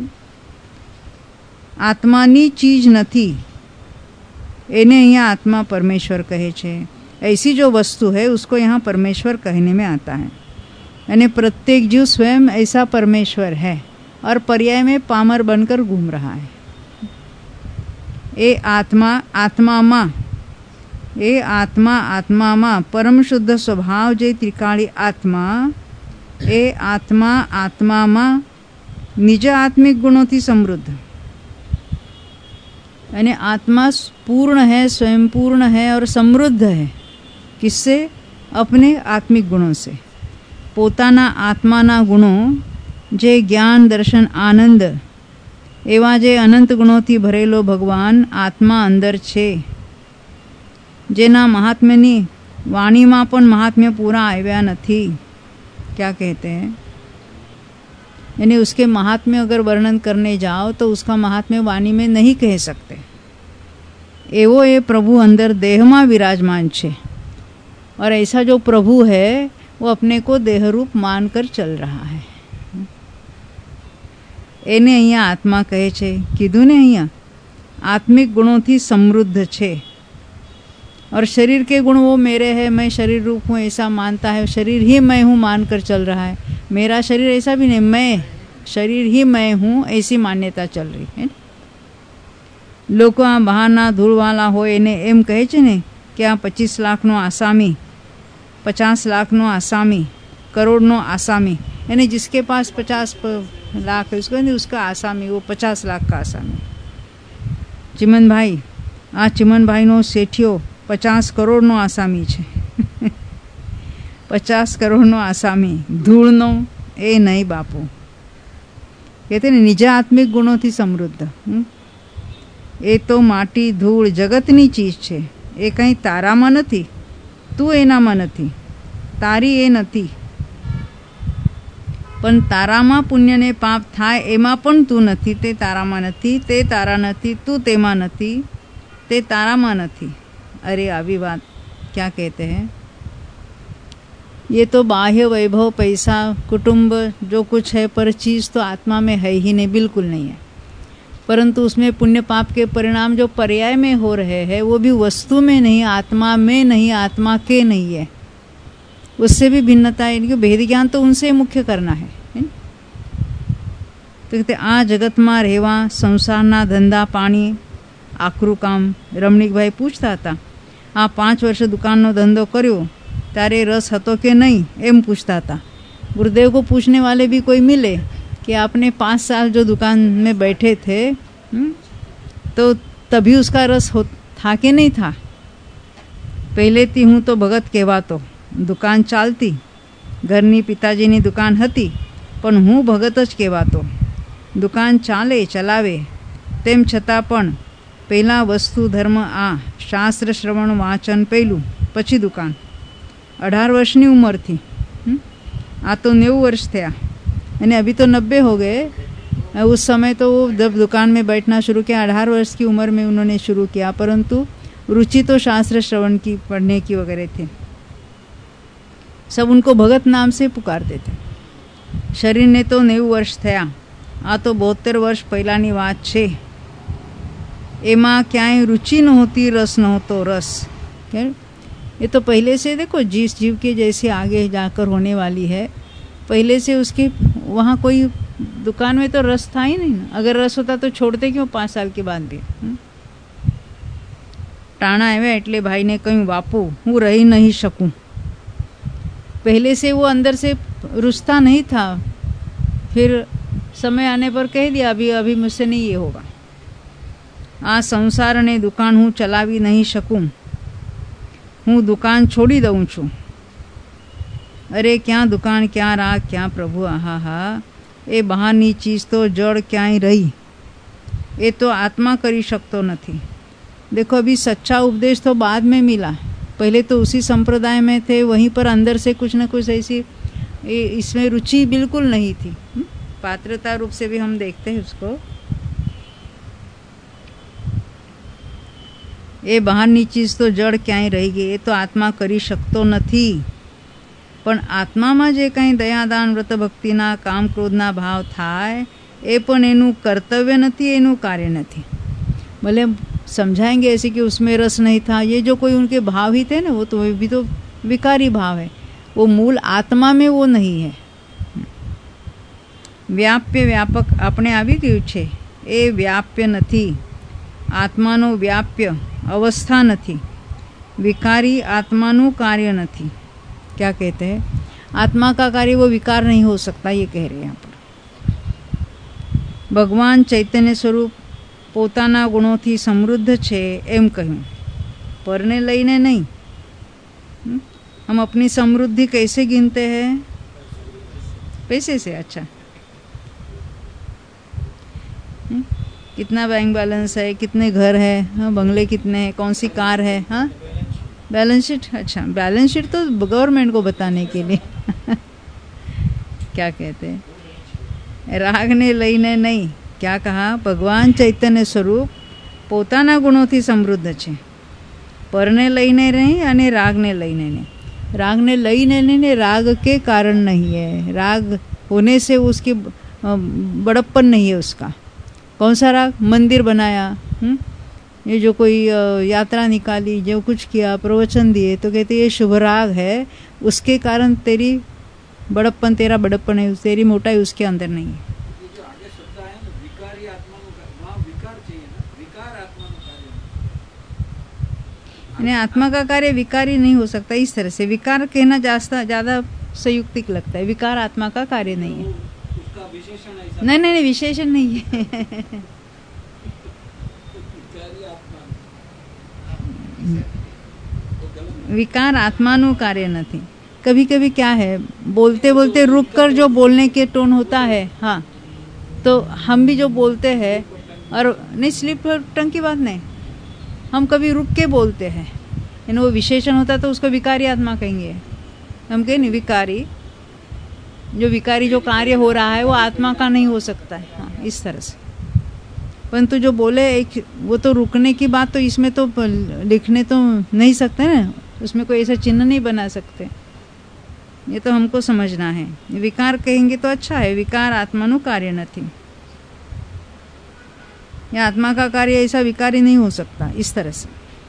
आत्मानी चीज નથી એને અહીંયા आत्मा परमेश्वर कहे छे। ऐसी जो वस्तु है उसको यहाँ परमेश्वर कहने में आता है। यानी प्रत्येक जीव स्वयं ऐसा परमेश्वर है और पर्याय में पामर बनकर घूम रहा है। ए आत्मा आत्मा मां, ए आत्मा आत्मा मां परम शुद्ध स्वभाव जे त्रिकाली आत्मा, ए आत्मा आत्मा मां निज आत्मिक गुणों थी समृद्ध। यानी आत्मा पूर्ण है, स्वयं पूर्ण है और समृद्ध है। किससे? अपने आत्मिक गुणों से। पोताना आत्माना गुणो जे ज्ञान दर्शन आनंद एवा जे अनंत गुणोथी भरेलो भगवान आत्मा अंदर छे, जेना महात्म्यनी वाणीमां पण महात्म्य पूरा आव्या नथी। क्या कहते हैं? यानी उसके महात्म्य अगर वर्णन करने जाओ तो उसका महात्म्य वाणी में नहीं कह सकते। एवो ये प्रभु अंदर देह में विराजमान छे और ऐसा जो प्रभु है वो अपने को देह रूप मानकर चल रहा है। एने अहिया आत्मा कहे छे, कीधुं ने अहिया आत्मिक गुणों थी समृद्ध छे और शरीर के गुण वो मेरे है, मैं शरीर रूप हूँ ऐसा मानता है, शरीर ही मैं हूँ मानकर चल रहा है। मेरा शरीर ऐसा भी नहीं, मैं शरीर ही मैं हूँ ऐसी मान्यता चल रही है। लोग आ बहाना धूळवाला हो एने एम कहे छे ने कि आ 25 लाख नो आसामी, 50 लाख नो आसामी, करोड़ नो आसामी, यानी जिसके पास 50 लाख है उसको नहीं, उसका आसामी, वो 50 लाख का आसामी। चिमन भाई, आ चिमन भाई नो सेठियो 50 करोड़ नो आसामी छे। 50 करोड़ नो आसामी, धूल नो ए नहीं बापू। कहते ने निज आत्मिक गुणों थी समृद्ध। ए तो माटी धूल जगतनी चीज छे, ए कहीं तारामां नथी, तू एनामां नथी, तारी ए नथी। पण तारामां पुण्य ने पाप थाय एमां पण तू नथी, ते तारामां नथी, ते तारा नथी, तू तेमां नथी, ते तारामां नथी। अरे आवी बात क्या कहते हैं? ये तो बाह्य वैभव, पैसा, कुटुंब जो कुछ है, पर चीज़ तो आत्मा में है ही नहीं, बिल्कुल नहीं है। परंतु उसमें पुण्य पाप के परिणाम जो पर्याय में हो रहे हैं वो भी वस्तु में नहीं, आत्मा में नहीं, आत्मा के नहीं है। उससे भी भिन्नता है, इनके भेद ज्ञान तो उनसे मुख्य करना है। तो कहते आ जगत में રહેવા, संसारना धंधा पाणी आकरू काम। रमणीक भाई पूछता था, आ 5 वर्ष दुकान धंधो कर्यो तारे रस हतो के नहीं, एम पूछता था। गुरुदेव को पूछने वाले भी कोई मिले कि आपने 5 साल जो दुकान में बैठे थे तो तभी उसका रस था कि नहीं था? पहले थी हूँ तो भगत कहवातो, दुकान चालती, घरनी पिताजीनी दुकान हती, पण हूँ भगत ज कहवातो। दुकान चाले चलावे तेम छतां पण पहला वस्तु धर्म आ शास्त्र श्रवण वाचन पहलू, पछी दुकान। 18 वर्षनी उम्र थी, आ तो 90 वर्ष थया यानी अभी तो 90 हो गए। उस समय तो वो जब दुकान में बैठना शुरू किया 18 वर्ष की उम्र में उन्होंने शुरू किया, परंतु रुचि तो शास्त्र श्रवण की, पढ़ने की वगैरह थी। सब उनको भगत नाम से पुकारते थे। शरीर ने तो 90 वर्ष थया, आ तो 72 वर्ष पहलानी बात छे। एमा क्यांय रुचि न होती रस न हो तो रस। ये तो पहले से देखो जिस जीव के जैसे आगे जाकर होने वाली है, पहले से उसके वहाँ कोई दुकान में तो रस था ही नहीं ना। अगर रस होता तो छोड़ते क्यों 5 साल के बाद भी। टाणा આવ્યા એટલે ભાઈને કહ્યું બાપુ હું રહી नहीं શકું। पहले से वो अंदर से रुस्ता नहीं था, फिर समय आने पर कह दिया अभी अभी मुझसे नहीं ये होगा। आ संसार ने दुकान हूँ चलावी नहीं શકું, हूँ दुकान छोड़ी दऊँ छूँ। अरे क्या दुकान क्या राग क्या प्रभु, आहा हा ए बहाરની चीज तो जड़ क्यांय रही, ये तो आत्मा करी શકતો નથી। देखो अभी सच्चा उपदेश तो बाद में मिला, पहले तो उसी संप्रदाय में थे, वहीं पर अंदर से कुछ न कुछ ऐसी इसमें रुचि बिल्कुल नहीं थी। पात्रता रूप से भी हम देखते हैं उसको। ये બહારની ચીજ તો જડ ક્યાંય રહી ગઈ, એ તો આત્મા કરી શકતો નથી। પણ આત્મામાં જે કંઈ દયાદાન વ્રત ભક્તિના કામ ક્રોધના ભાવ થાય એ પણ એનું કર્તવ્ય નથી, એનું કાર્ય નથી। भले समझाएंगे ऐसे कि उसमें रस नहीं था, ये जो कोई उनके भाव ही थे ना, वो तो भी तो विकारी भाव है, वो मूल आत्मा में वो नहीं है। व्याप्य व्यापक अपने આવી ગયું છે, એ વ્યાપ્ય નથી। આત્માનો વ્યાપ્ય अवस्था નથી, विकारी आत्माનું कार्य નથી। क्या कहते हैं, आत्मा का कार्य वो विकार नहीं हो सकता, ये कह रहे हैं यहाँ पर। भगवान चैतन्य स्वरूप પોતાના ગુણોથી સમૃદ્ધ છે એમ કહ્યું, પરને લઈને નહીં। हम अपनी समृद्धि कैसे गिनते हैं, पैसे से। अच्छा, कितना बैंक बैलेंस है, कितने घर है, हाँ, बंगले कितने हैं, कौन सी कार है, हाँ, बैलेंस शीट। अच्छा, बैलेंस शीट तो गवर्नमेंट को बताने के लिए क्या कहते हैं, राग ने लईने नहीं। क्या कहा, भगवान चैतन्य स्वरूप પોતાના ગુણોથી સમૃદ્ધ છે, પરને લઈને નહીં અને રાગને લઈને નહીં। रागने लईने नहीं, राग के कारण नहीं है, राग होने से उसकी बड़प्पन नहीं है उसका। कौन सा राग, मंदिर बनाया, ये जो कोई यात्रा निकाली, जो कुछ किया, प्रवचन दिए, तो कहते ये शुभ राग है, उसके कारण तेरी बड़प्पन, तेरा बड़प्पन है, तेरी मोटाई उसके अंदर नहीं है। आत्मा का कार्य विकारी नहीं हो सकता, इस तरह से विकार कहना ज़्यादा संयुक्तिक लगता है। विकार आत्मा का कार्य नहीं है। उसका विशेषण है। नहीं, विशेषण नहीं है। विकार आत्मानु कार्य नहीं। कभी कभी क्या है, बोलते बोलते रुक कर जो बोलने के टोन होता है, हाँ, तो हम भी जो बोलते हैं, और नहीं स्लिप टंग की बात नहीं, हम कभी रुक के बोलते हैं, यानी वो विशेषण होता तो उसको विकारी आत्मा कहेंगे। हम कहें नहीं, विकारी जो कार्य हो रहा है वो आत्मा का नहीं हो सकता है, हाँ, इस तरह से। परंतु जो बोले एक, वो तो रुकने की बात तो इसमें तो लिखने तो नहीं सकते ना, उसमें कोई ऐसा चिन्ह नहीं बना सकते, ये तो हमको समझना है। विकार कहेंगे तो अच्छा है, विकार आत्मानु कार्य नहीं, या आत्मा का कार्य ऐसा विकारी नहीं हो सकता, इस तरह से।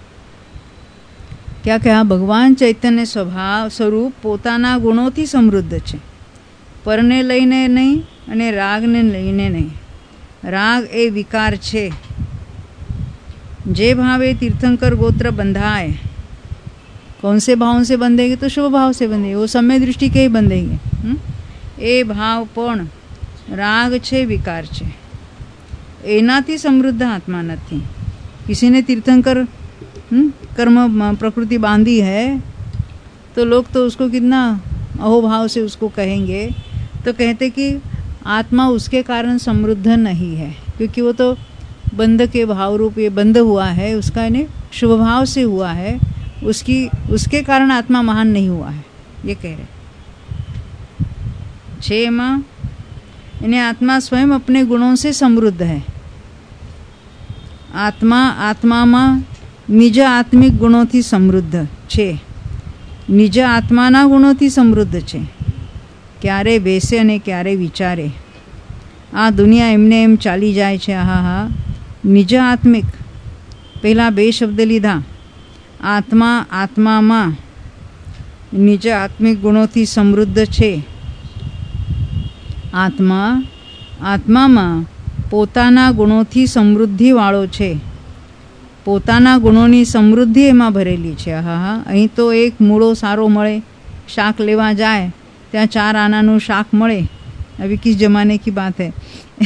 क्या कहा, भगवान चैतन्य स्वभाव स्वरूप પોતાના ગુણોથી સમૃદ્ધ છે, પરને લઈને નહીં અને રાગને લઈને નહીં। રાગ એ વિકાર છે, જે ભાવે तीर्थंकर गोत्र बंधाए। कौन से भाव से बंधेंगे, तो शुभ भाव से बंधेंगे, वो सम्य दृष्टि के ही बंधेंगे। ए भाव पण राग छे, विकार छे, एनाथी समृद्ध आत्मा नहीं। किसी ने तीर्थंकर कर्म प्रकृति बांधी है, तो लोग तो उसको कितना अहोभाव से उसको कहेंगे, तो कहते कि आत्मा उसके कारण समृद्ध नहीं है, क्योंकि वो तो बंध के भाव रूप ये बंध हुआ है, उसका यानी शुभ भाव से हुआ है, उसके कारण आत्मा महान नहीं हुआ है, ये कह रहे। 6 माँ यानी आत्मा स्वयं अपने गुणों से समृद्ध है। आत्माમાં निज आत्मिक गुणोથી સમૃદ્ધ છે, निज आत्माના ગુણોથી સમૃદ્ધ છે। ક્યારે બેસે અને ક્યારે વિચારે। આ દુનિયા એમને એમ ચાલી જાય છે, આહા, નિજ આત્મિક પહેલાં 2 શબ્દ લીધા. આત્મા આત્મામાં નિજ આત્મિક ગુણોથી સમૃદ્ધ છે. આત્મા આત્મામાં પોતાના ગુણોથી સમૃદ્ધિવાળો છે. પોતાના ગુણોની સમૃદ્ધિ એમાં ભરેલી છે. હા, અહીં તો એક મૂળો સારો મળે, શાક લેવા જાય ત્યાં 4 આનાનું શાક મળે. અભી કિસ જમાને કી બાત હૈ.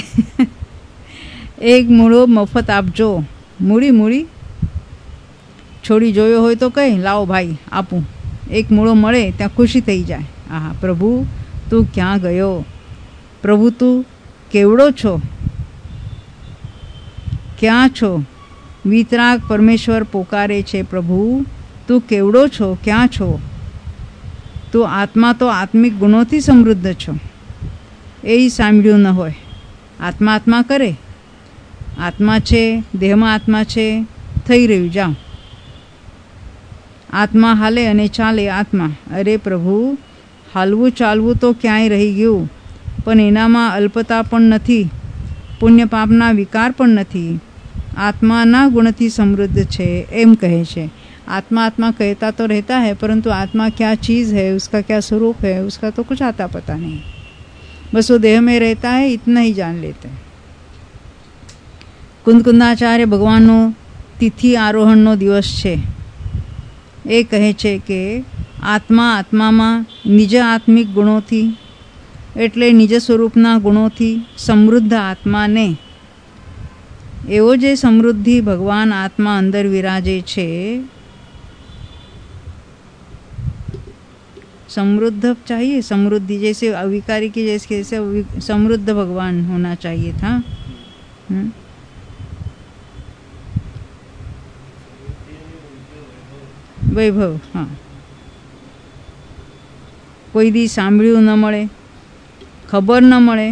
એક મૂળો મફત આપજો. મૂડી છોડી જોયો હોય તો કહે લાવો ભાઈ આપું. એક મૂળો મળે ત્યાં ખુશી થઈ જાય. આહા, પ્રભુ તું ક્યાં ગયો? પ્રભુ તું કેવડો છો? ક્યાં છો? વિતરાગ પરમેશ્વર પોકારે છે, પ્રભુ તું કેવડો છો? ક્યાં છો? તું આત્મા તો આત્મિક ગુણોથી સમૃદ્ધ છો. એ સાંભળ્યું ન હોય. આત્મા આત્મા કરે, આત્મા છે, દેહમાં આત્મા છે, થઈ રહ્યું જાઓ. આત્મા હાલે અને ચાલે આત્મા. અરે પ્રભુ, હાલવું ચાલવું તો ક્યાંય રહી ગયું, પણ એનામાં અલ્પતા પણ નથી, પુણ્ય પાપના વિકાર પણ નથી. आत्मा गुणથી समृद्ध છે એમ કહે છે. आत्मा आत्मा कहता तो रहता है, परंतु आत्मा क्या चीज़ है, उसका क्या स्वरूप है, उसका तो कुछ आता पता नहीं. बस वो देह में रहता है, इतना ही जान लेते हैं. કુંદકુંદાચાર્ય ભગવાનનો તિથિ આરોહણનો દિવસ છે. એ કહે છે કે આત્મા આત્મામાં નિજ આત્મિક ગુણોથી એટલે નિજ સ્વરૂપના ગુણોથી સમૃદ્ધ આત્માને, એવો જે સમૃદ્ધિ ભગવાન આત્મા અંદર વિરાજે છે, समृद्ध चाहिए, समृद्धि जैसे अविकारी की जैसे समृद्ध भगवान होना चाहिए था. वैभव. हाँ, કોઈ દી સાંભળ્યું ન મળે, ખબર ન મળે.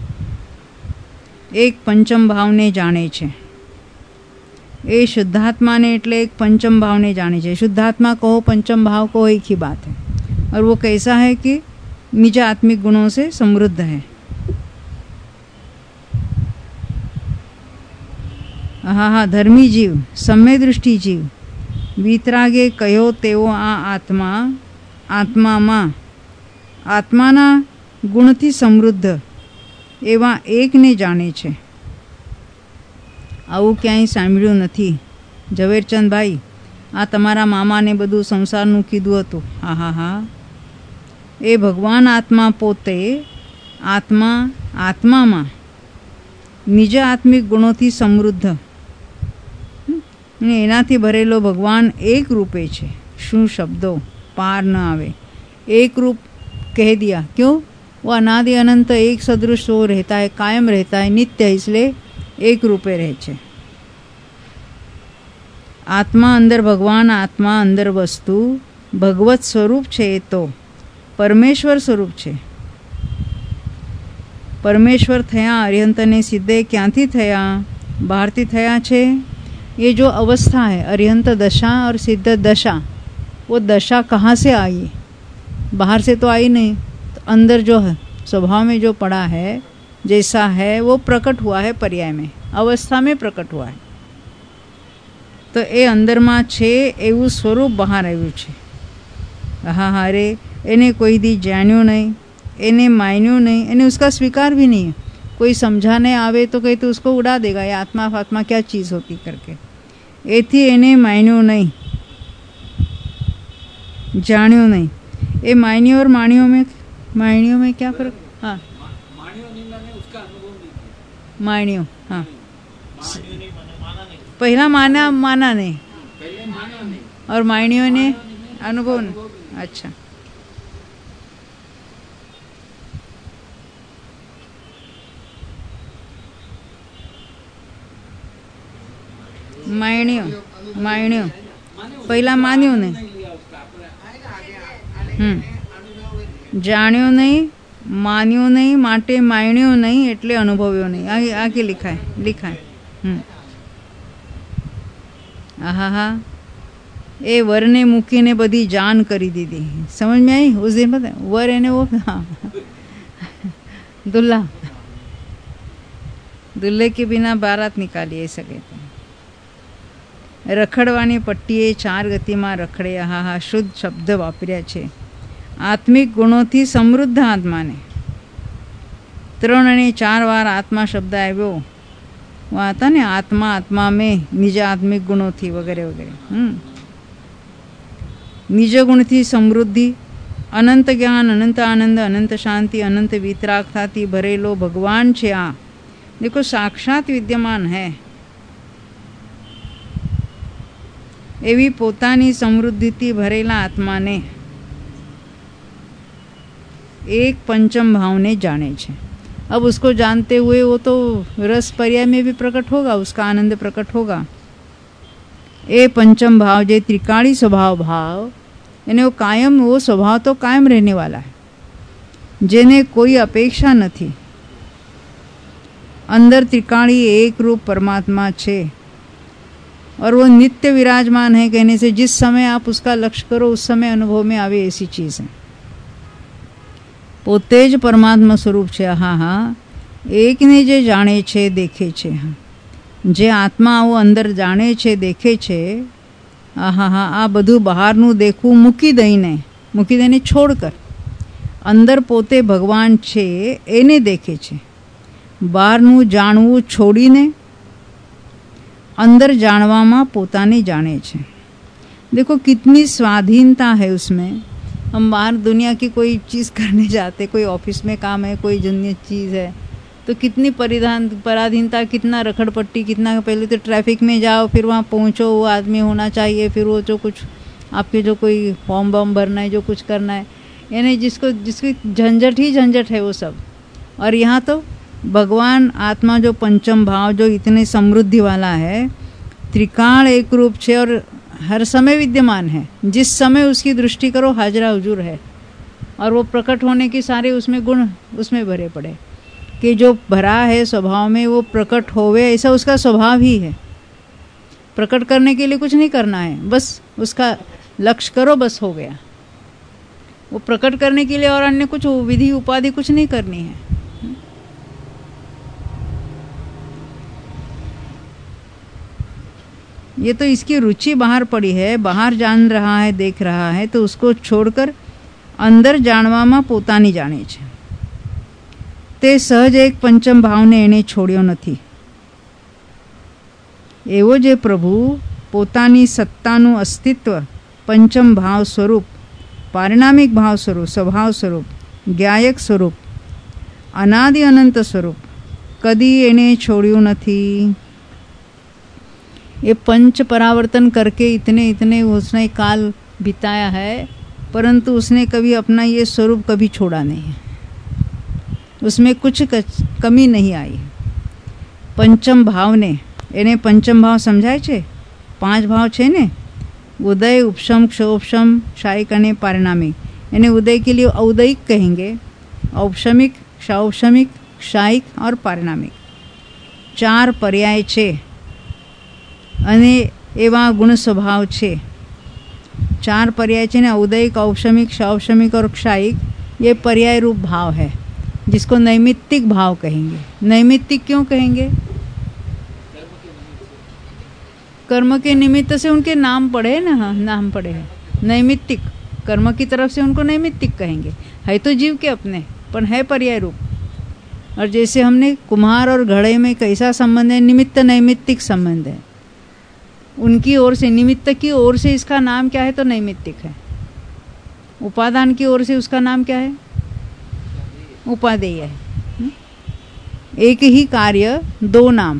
એક પંચમ ભાવને જાણે છે. એ शुद्धात्मा એટલે એક पंचम भाव ने जाने છે. शुद्धात्मा कहो पंचम भाव को एक ही बात है. और वो कैसा है कि निज आत्मिक गुणों से समृद्ध है. हाँ, धर्मी जीव, सम्य दृष्टि जीव, વીતરાગે કયો તેવો આ આત્મા આત્મામાં આત્માના ગુણથી સમૃદ્ધ એવા એકને જાણે છે. આવું ક્યાંય સાંભળ્યું નથી. ઝવેરચંદભાઈ, આ તમારા મામાને બધું સંસારનું કીધું હતું. હા, એ ભગવાન આત્મા પોતે આત્મા આત્મામાં નિજ આત્મિક ગુણોથી સમૃદ્ધ એનાથી ભરેલો ભગવાન એક રૂપે છે. શું શબ્દો પાર ન આવે. एक रूप कह दिया. क्यों? वो अनादि अनंत एक सदृश वो रहता है, कायम रहता है, नित्य, इसलिए एक रूपे रहे छे. आत्मा अंदर भगवान, आत्मा अंदर वस्तु भगवत स्वरूप छे. तो परमेश्वर स्वरूप छे. परमेश्वर थया अरिहंतने सिद्धे क्यांथी थया? बहारथी थया छे. ये जो अवस्था है अरिहंत दशा और सिद्ध दशा, वो दशा कहाँ से आई? बाहर से तो आई नहीं. तो अंदर जो है स्वभाव में जो पड़ा है, जैसा है वो प्रकट हुआ है, पर्याय में अवस्था में प्रकट हुआ है. तो ये अंदर में छे एवं स्वरूप बहार आव्युं छे. हाँ, अरे एने कोई दी जाण्यो नहीं, एने मान्यो नहीं, एने उसका स्वीकार भी नहीं है. कोई समझाने आवे तो कहीं तो उसको उड़ा देगा, ये आत्मा फात्मा क्या चीज़ होती करके. एथी एने मान्यो नहीं, जाण्यो नहीं. ये मायनियों और माणियों में क्या फर्क? हाँ, माणियों. हाँ, पहला माना नहीं और मायनियों ने अनुभव नहीं. अच्छा, मायनियों पहला मान्यो नहीं, जाण्यो नहीं, मान्यो नहीं, माटे माण्यो नहीं, एटले अनुभव्यो नहीं. आगे लिखाय. आहा, ए वर ने मूकीने बधी जान करी दीदी. समझ में आई? उस दिन पता वर एने वो दुल्हे के बिना बारात निकाली ऐसा कहते हैं. રખડવાની પટ્ટીએ 4 ગતિમાં રખડે. હા શુદ્ધ શબ્દ વાપર્યા છે. આત્મિક ગુણોથી સમૃદ્ધ આત્માને 3 અને 4 વાર આત્મા શબ્દ આવ્યો. હતા ને આત્મા આત્મા મેં નિજ આત્મિક ગુણોથી વગેરે વગેરે. નિજ ગુણથી સમૃદ્ધિ, અનંત જ્ઞાન, અનંત આનંદ, અનંત શાંતિ, અનંત વિતરાગતાથી ભરેલો ભગવાન છે. આ देखो साक्षात विद्यमान है. એવી પોતાની સમૃદ્ધિથી ભરેલા આત્માને एक पंचम भाव ने जाने छे. अब उसको जानते हुए वो तो रस पर्याय में भी प्रकट होगा, उसका आनंद प्रकट होगा. ए पंचम भाव जे त्रिकाणी स्वभाव भाव यानी वो कायम, वो स्वभाव तो कायम रहने वाला है, जेने कोई अपेक्षा नहीं. अंदर त्रिकाणी एक रूप परमात्मा छे और वो नित्य विराजमान है. कहने से जिस समय आप उसका लक्ष्य करो उस समय अनुभव में आवे ऐसी चीज है. પોતે જ પરમાત્મા સ્વરૂપ છે. હા એકને જે જાણે છે દેખે છે. જે આત્મા આવો અંદર જાણે છે દેખે છે. આ બધું બહારનું દેખવું મૂકી દઈને છોડ કર અંદર પોતે ભગવાન છે એને દેખે છે. બહારનું જાણવું છોડીને अंदर जानवामा पोताने जाने छे. देखो कितनी स्वाधीनता है उसमें. हम बाहर दुनिया की कोई चीज़ करने जाते, कोई ऑफिस में काम है, कोई जन्य चीज़ है, तो कितनी पराधीनता, कितना रखड़पट्टी, कितना पहले तो ट्रैफिक में जाओ, फिर वहाँ पहुँचो, वो आदमी होना चाहिए, फिर वो जो कुछ आपके जो कोई फॉर्म वॉर्म भरना है, जो कुछ करना है, यानी जिसकी झंझट ही झंझट है वो सब. और यहाँ तो भगवान आत्मा जो पंचम भाव जो इतने समृद्धि वाला है, त्रिकाल एक रूप छे और हर समय विद्यमान है. जिस समय उसकी दृष्टि करो हाजरा हुजूर है. और वो प्रकट होने की सारे उसमें गुण उसमें भरे पड़े कि जो भरा है स्वभाव में वो प्रकट होवे, ऐसा उसका स्वभाव ही है. प्रकट करने के लिए कुछ नहीं करना है, बस उसका लक्ष्य करो, बस हो गया. वो प्रकट करने के लिए और अन्य कुछ विधि उपाधि कुछ नहीं करनी है. ये तो इसकी रुचि बाहर पड़ी है, बाहर जान रहा है, देख रहा है, तो उसको छोड़कर अंदर जाणवामां पोतानी जाणे छे. ते सहज एक पंचम भावने एने छोड्यो नथी. एवो जे प्रभु पोतानी सत्तानुं अस्तित्व पंचम भाव स्वरूप, पारिणामिक भाव स्वरूप, स्वभाव स्वरूप, ज्ञायक स्वरूप, अनादि अनंत स्वरूप कदी एने छोड्यो नथी. ये पंच परावर्तन करके इतने उसने काल बिताया है, परंतु उसने कभी अपना ये स्वरूप कभी छोड़ा नहीं है. उसमें कुछ कमी नहीं आई. पंचम भाव ने एने पंचम भाव समझाय छे. 5 भाव छे ने, उदय, उपशम, क्षोपशम, शायिक अने पारिणामिक. यानी उदय के लिए औदयिक कहेंगे, औपशमिक, क्षौपशमिक, शायिक और पारिणामिक 4 पर्याय छे અને એવા ગુણ स्वभाव છે. 4 पर्याय છે ने, औदयिक, औपशमिक, क्षौपशमिक और क्षायिक. ये पर्याय रूप भाव है जिसको नैमित्तिक भाव कहेंगे. नैमित्तिक क्यों कहेंगे? कर्म के निमित्त से उनके नाम पड़े ना. हाँ, नाम पड़े हैं. नैमित्तिक कर्म की तरफ से उनको नैमित्तिक कहेंगे. है तो जीव के अपने, पर है पर्याय रूप. और जैसे हमने कुम्हार और घड़े में कैसा संबंध है, निमित्त नैमित्तिक संबंध है. उनकी ओर से, निमित्त की ओर से इसका नाम क्या है? तो नैमित्तिक है. उपादान की ओर से उसका नाम क्या है? उपादेय है. एक ही कार्य 2 नाम,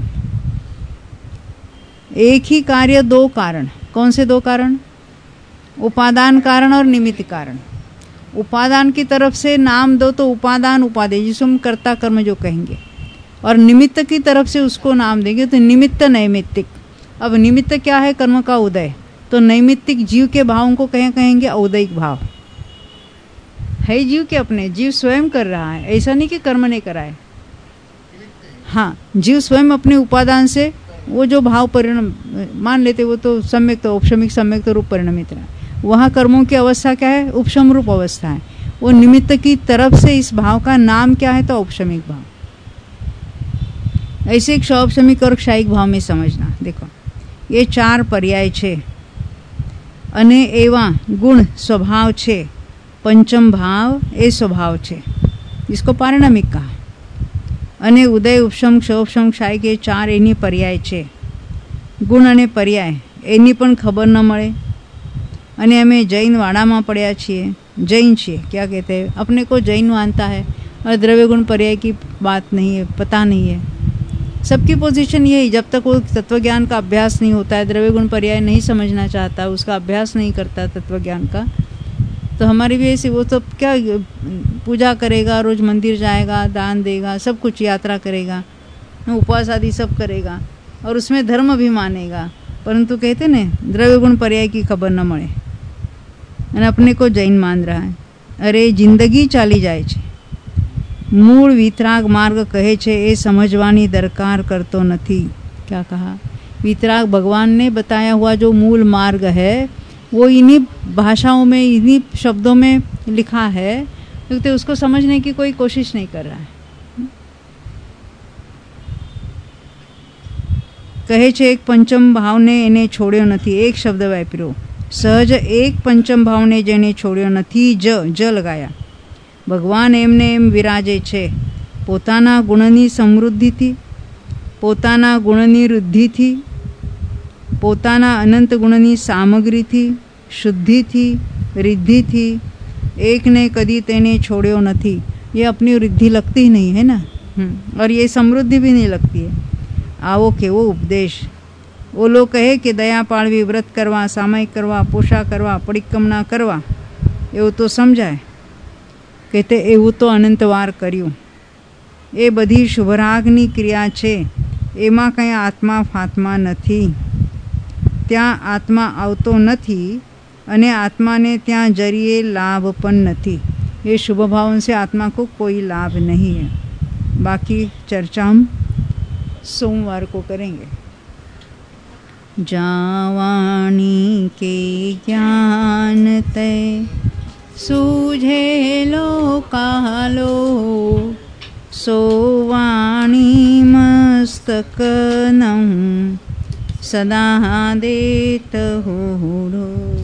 एक ही कार्य 2 कारण. कौन से 2 कारण? उपादान कारण और निमित्त कारण. उपादान की तरफ से नाम दो तो उपादान उपादेय, जिसको हम कर्ता कर्म जो कहेंगे, और निमित्त की तरफ से उसको नाम देंगे तो निमित्त नैमित्तिक. अब निमित्त क्या है? कर्म का उदय. तो नैमित्तिक जीव के भावों को कहेंगे औदयिक भाव. है जीव के अपने, जीव स्वयं कर रहा है, ऐसा नहीं कि कर्म ने करा है. हाँ, जीव स्वयं अपने उपादान से वो जो भाव परिणाम मान लेते, वो तो सम्यक, तो औपशमिक, सम्यक तो रूप परिणमित रहा. वहाँ कर्मों की अवस्था क्या है? उपशम रूप अवस्था है. वो निमित्त की तरफ से इस भाव का नाम क्या है? तो औपशमिक भाव. ऐसे क्षौपशमिक और क्षायिक भाव में समझना. देखो એ 4 पर्याय છે અને એવા ગુણ स्वभाव છે पंचम भाव એ स्वभाव છે इसको पारिणामिक कहा અને ઉદય ઉપશમ ક્ષોપશમ ક્ષાય કે 4 એની पर्याय છે ગુણ અને पर्याय એની પણ ખબર ન મળે અને અમે जैन वाड़ाમાં પડ્યા છીએ जैन છીએ क्या कहते हैं अपने को जैन मानता है और द्रव्य गुण पर्याय की बात नहीं है पता नहीं है सबकी पोजीशन यही जब तक वो तत्वज्ञान का अभ्यास नहीं होता है द्रव्य गुण पर्याय नहीं समझना चाहता उसका अभ्यास नहीं करता तत्वज्ञान का तो हमारी भी ऐसी वो तो क्या पूजा करेगा रोज मंदिर जाएगा दान देगा सब कुछ यात्रा करेगा उपवास आदि सब करेगा और उसमें धर्म भी मानेगा परंतु कहते ने द्रव्य गुण पर्याय की खबर न મળે અને अपने को जैन मान रहा है अरे जिंदगी चाली જાય છે मूल वितराग मार्ग कहे छे ए समझवानी दरकार करतो नहीं क्या कहा वितराग भगवान ने बताया हुआ जो मूल मार्ग है वो इन्हीं भाषाओं में इन्हीं शब्दों में लिखा है तो उसको समझने की कोई कोशिश नहीं कर रहा है कहे छे एक पंचम भाव ने एने छोड़्यो नहीं एक शब्द वापर्यो सहज एक पंचम भाव ने जेने छोड़्यो नहीं ज लगाया भगवान एमने एम विराजे छे पोताना गुणनी समृद्धि थी पोताना गुणनी वृद्धि थी पोताना अनंत गुणनी सामग्री थी शुद्धि थी रिद्धि थी एक ने कदी तेने छोड़्यो नहीं ये अपनी वृद्धि लगती ही नहीं है ना और ये समृद्धि भी नहीं लगती है आवो केवो उपदेश वो लोग कहे कि दया पाळवी व्रत करवा सामायिक करवा पोषा करवा परिक्रमणा करवा एवं तो समझाय कहते एवं तो अनंतवार कर्યું એ બધી શુભરાગની ક્રિયા છે એમાં કંઈ આત્મા ફાત્મા નથી ત્યાં આત્મા આવતો નથી અને આત્માને ત્યાં જરીએ લાભ પણ નથી ये शुभ भावों से आत्मा को कोई लाभ नहीं है बाकी चर्चा हम सोमवार को करेंगे जावाणी के ज्ञान ते सूझे लो कालो सोवाणी मस्तक नम सदा देत हो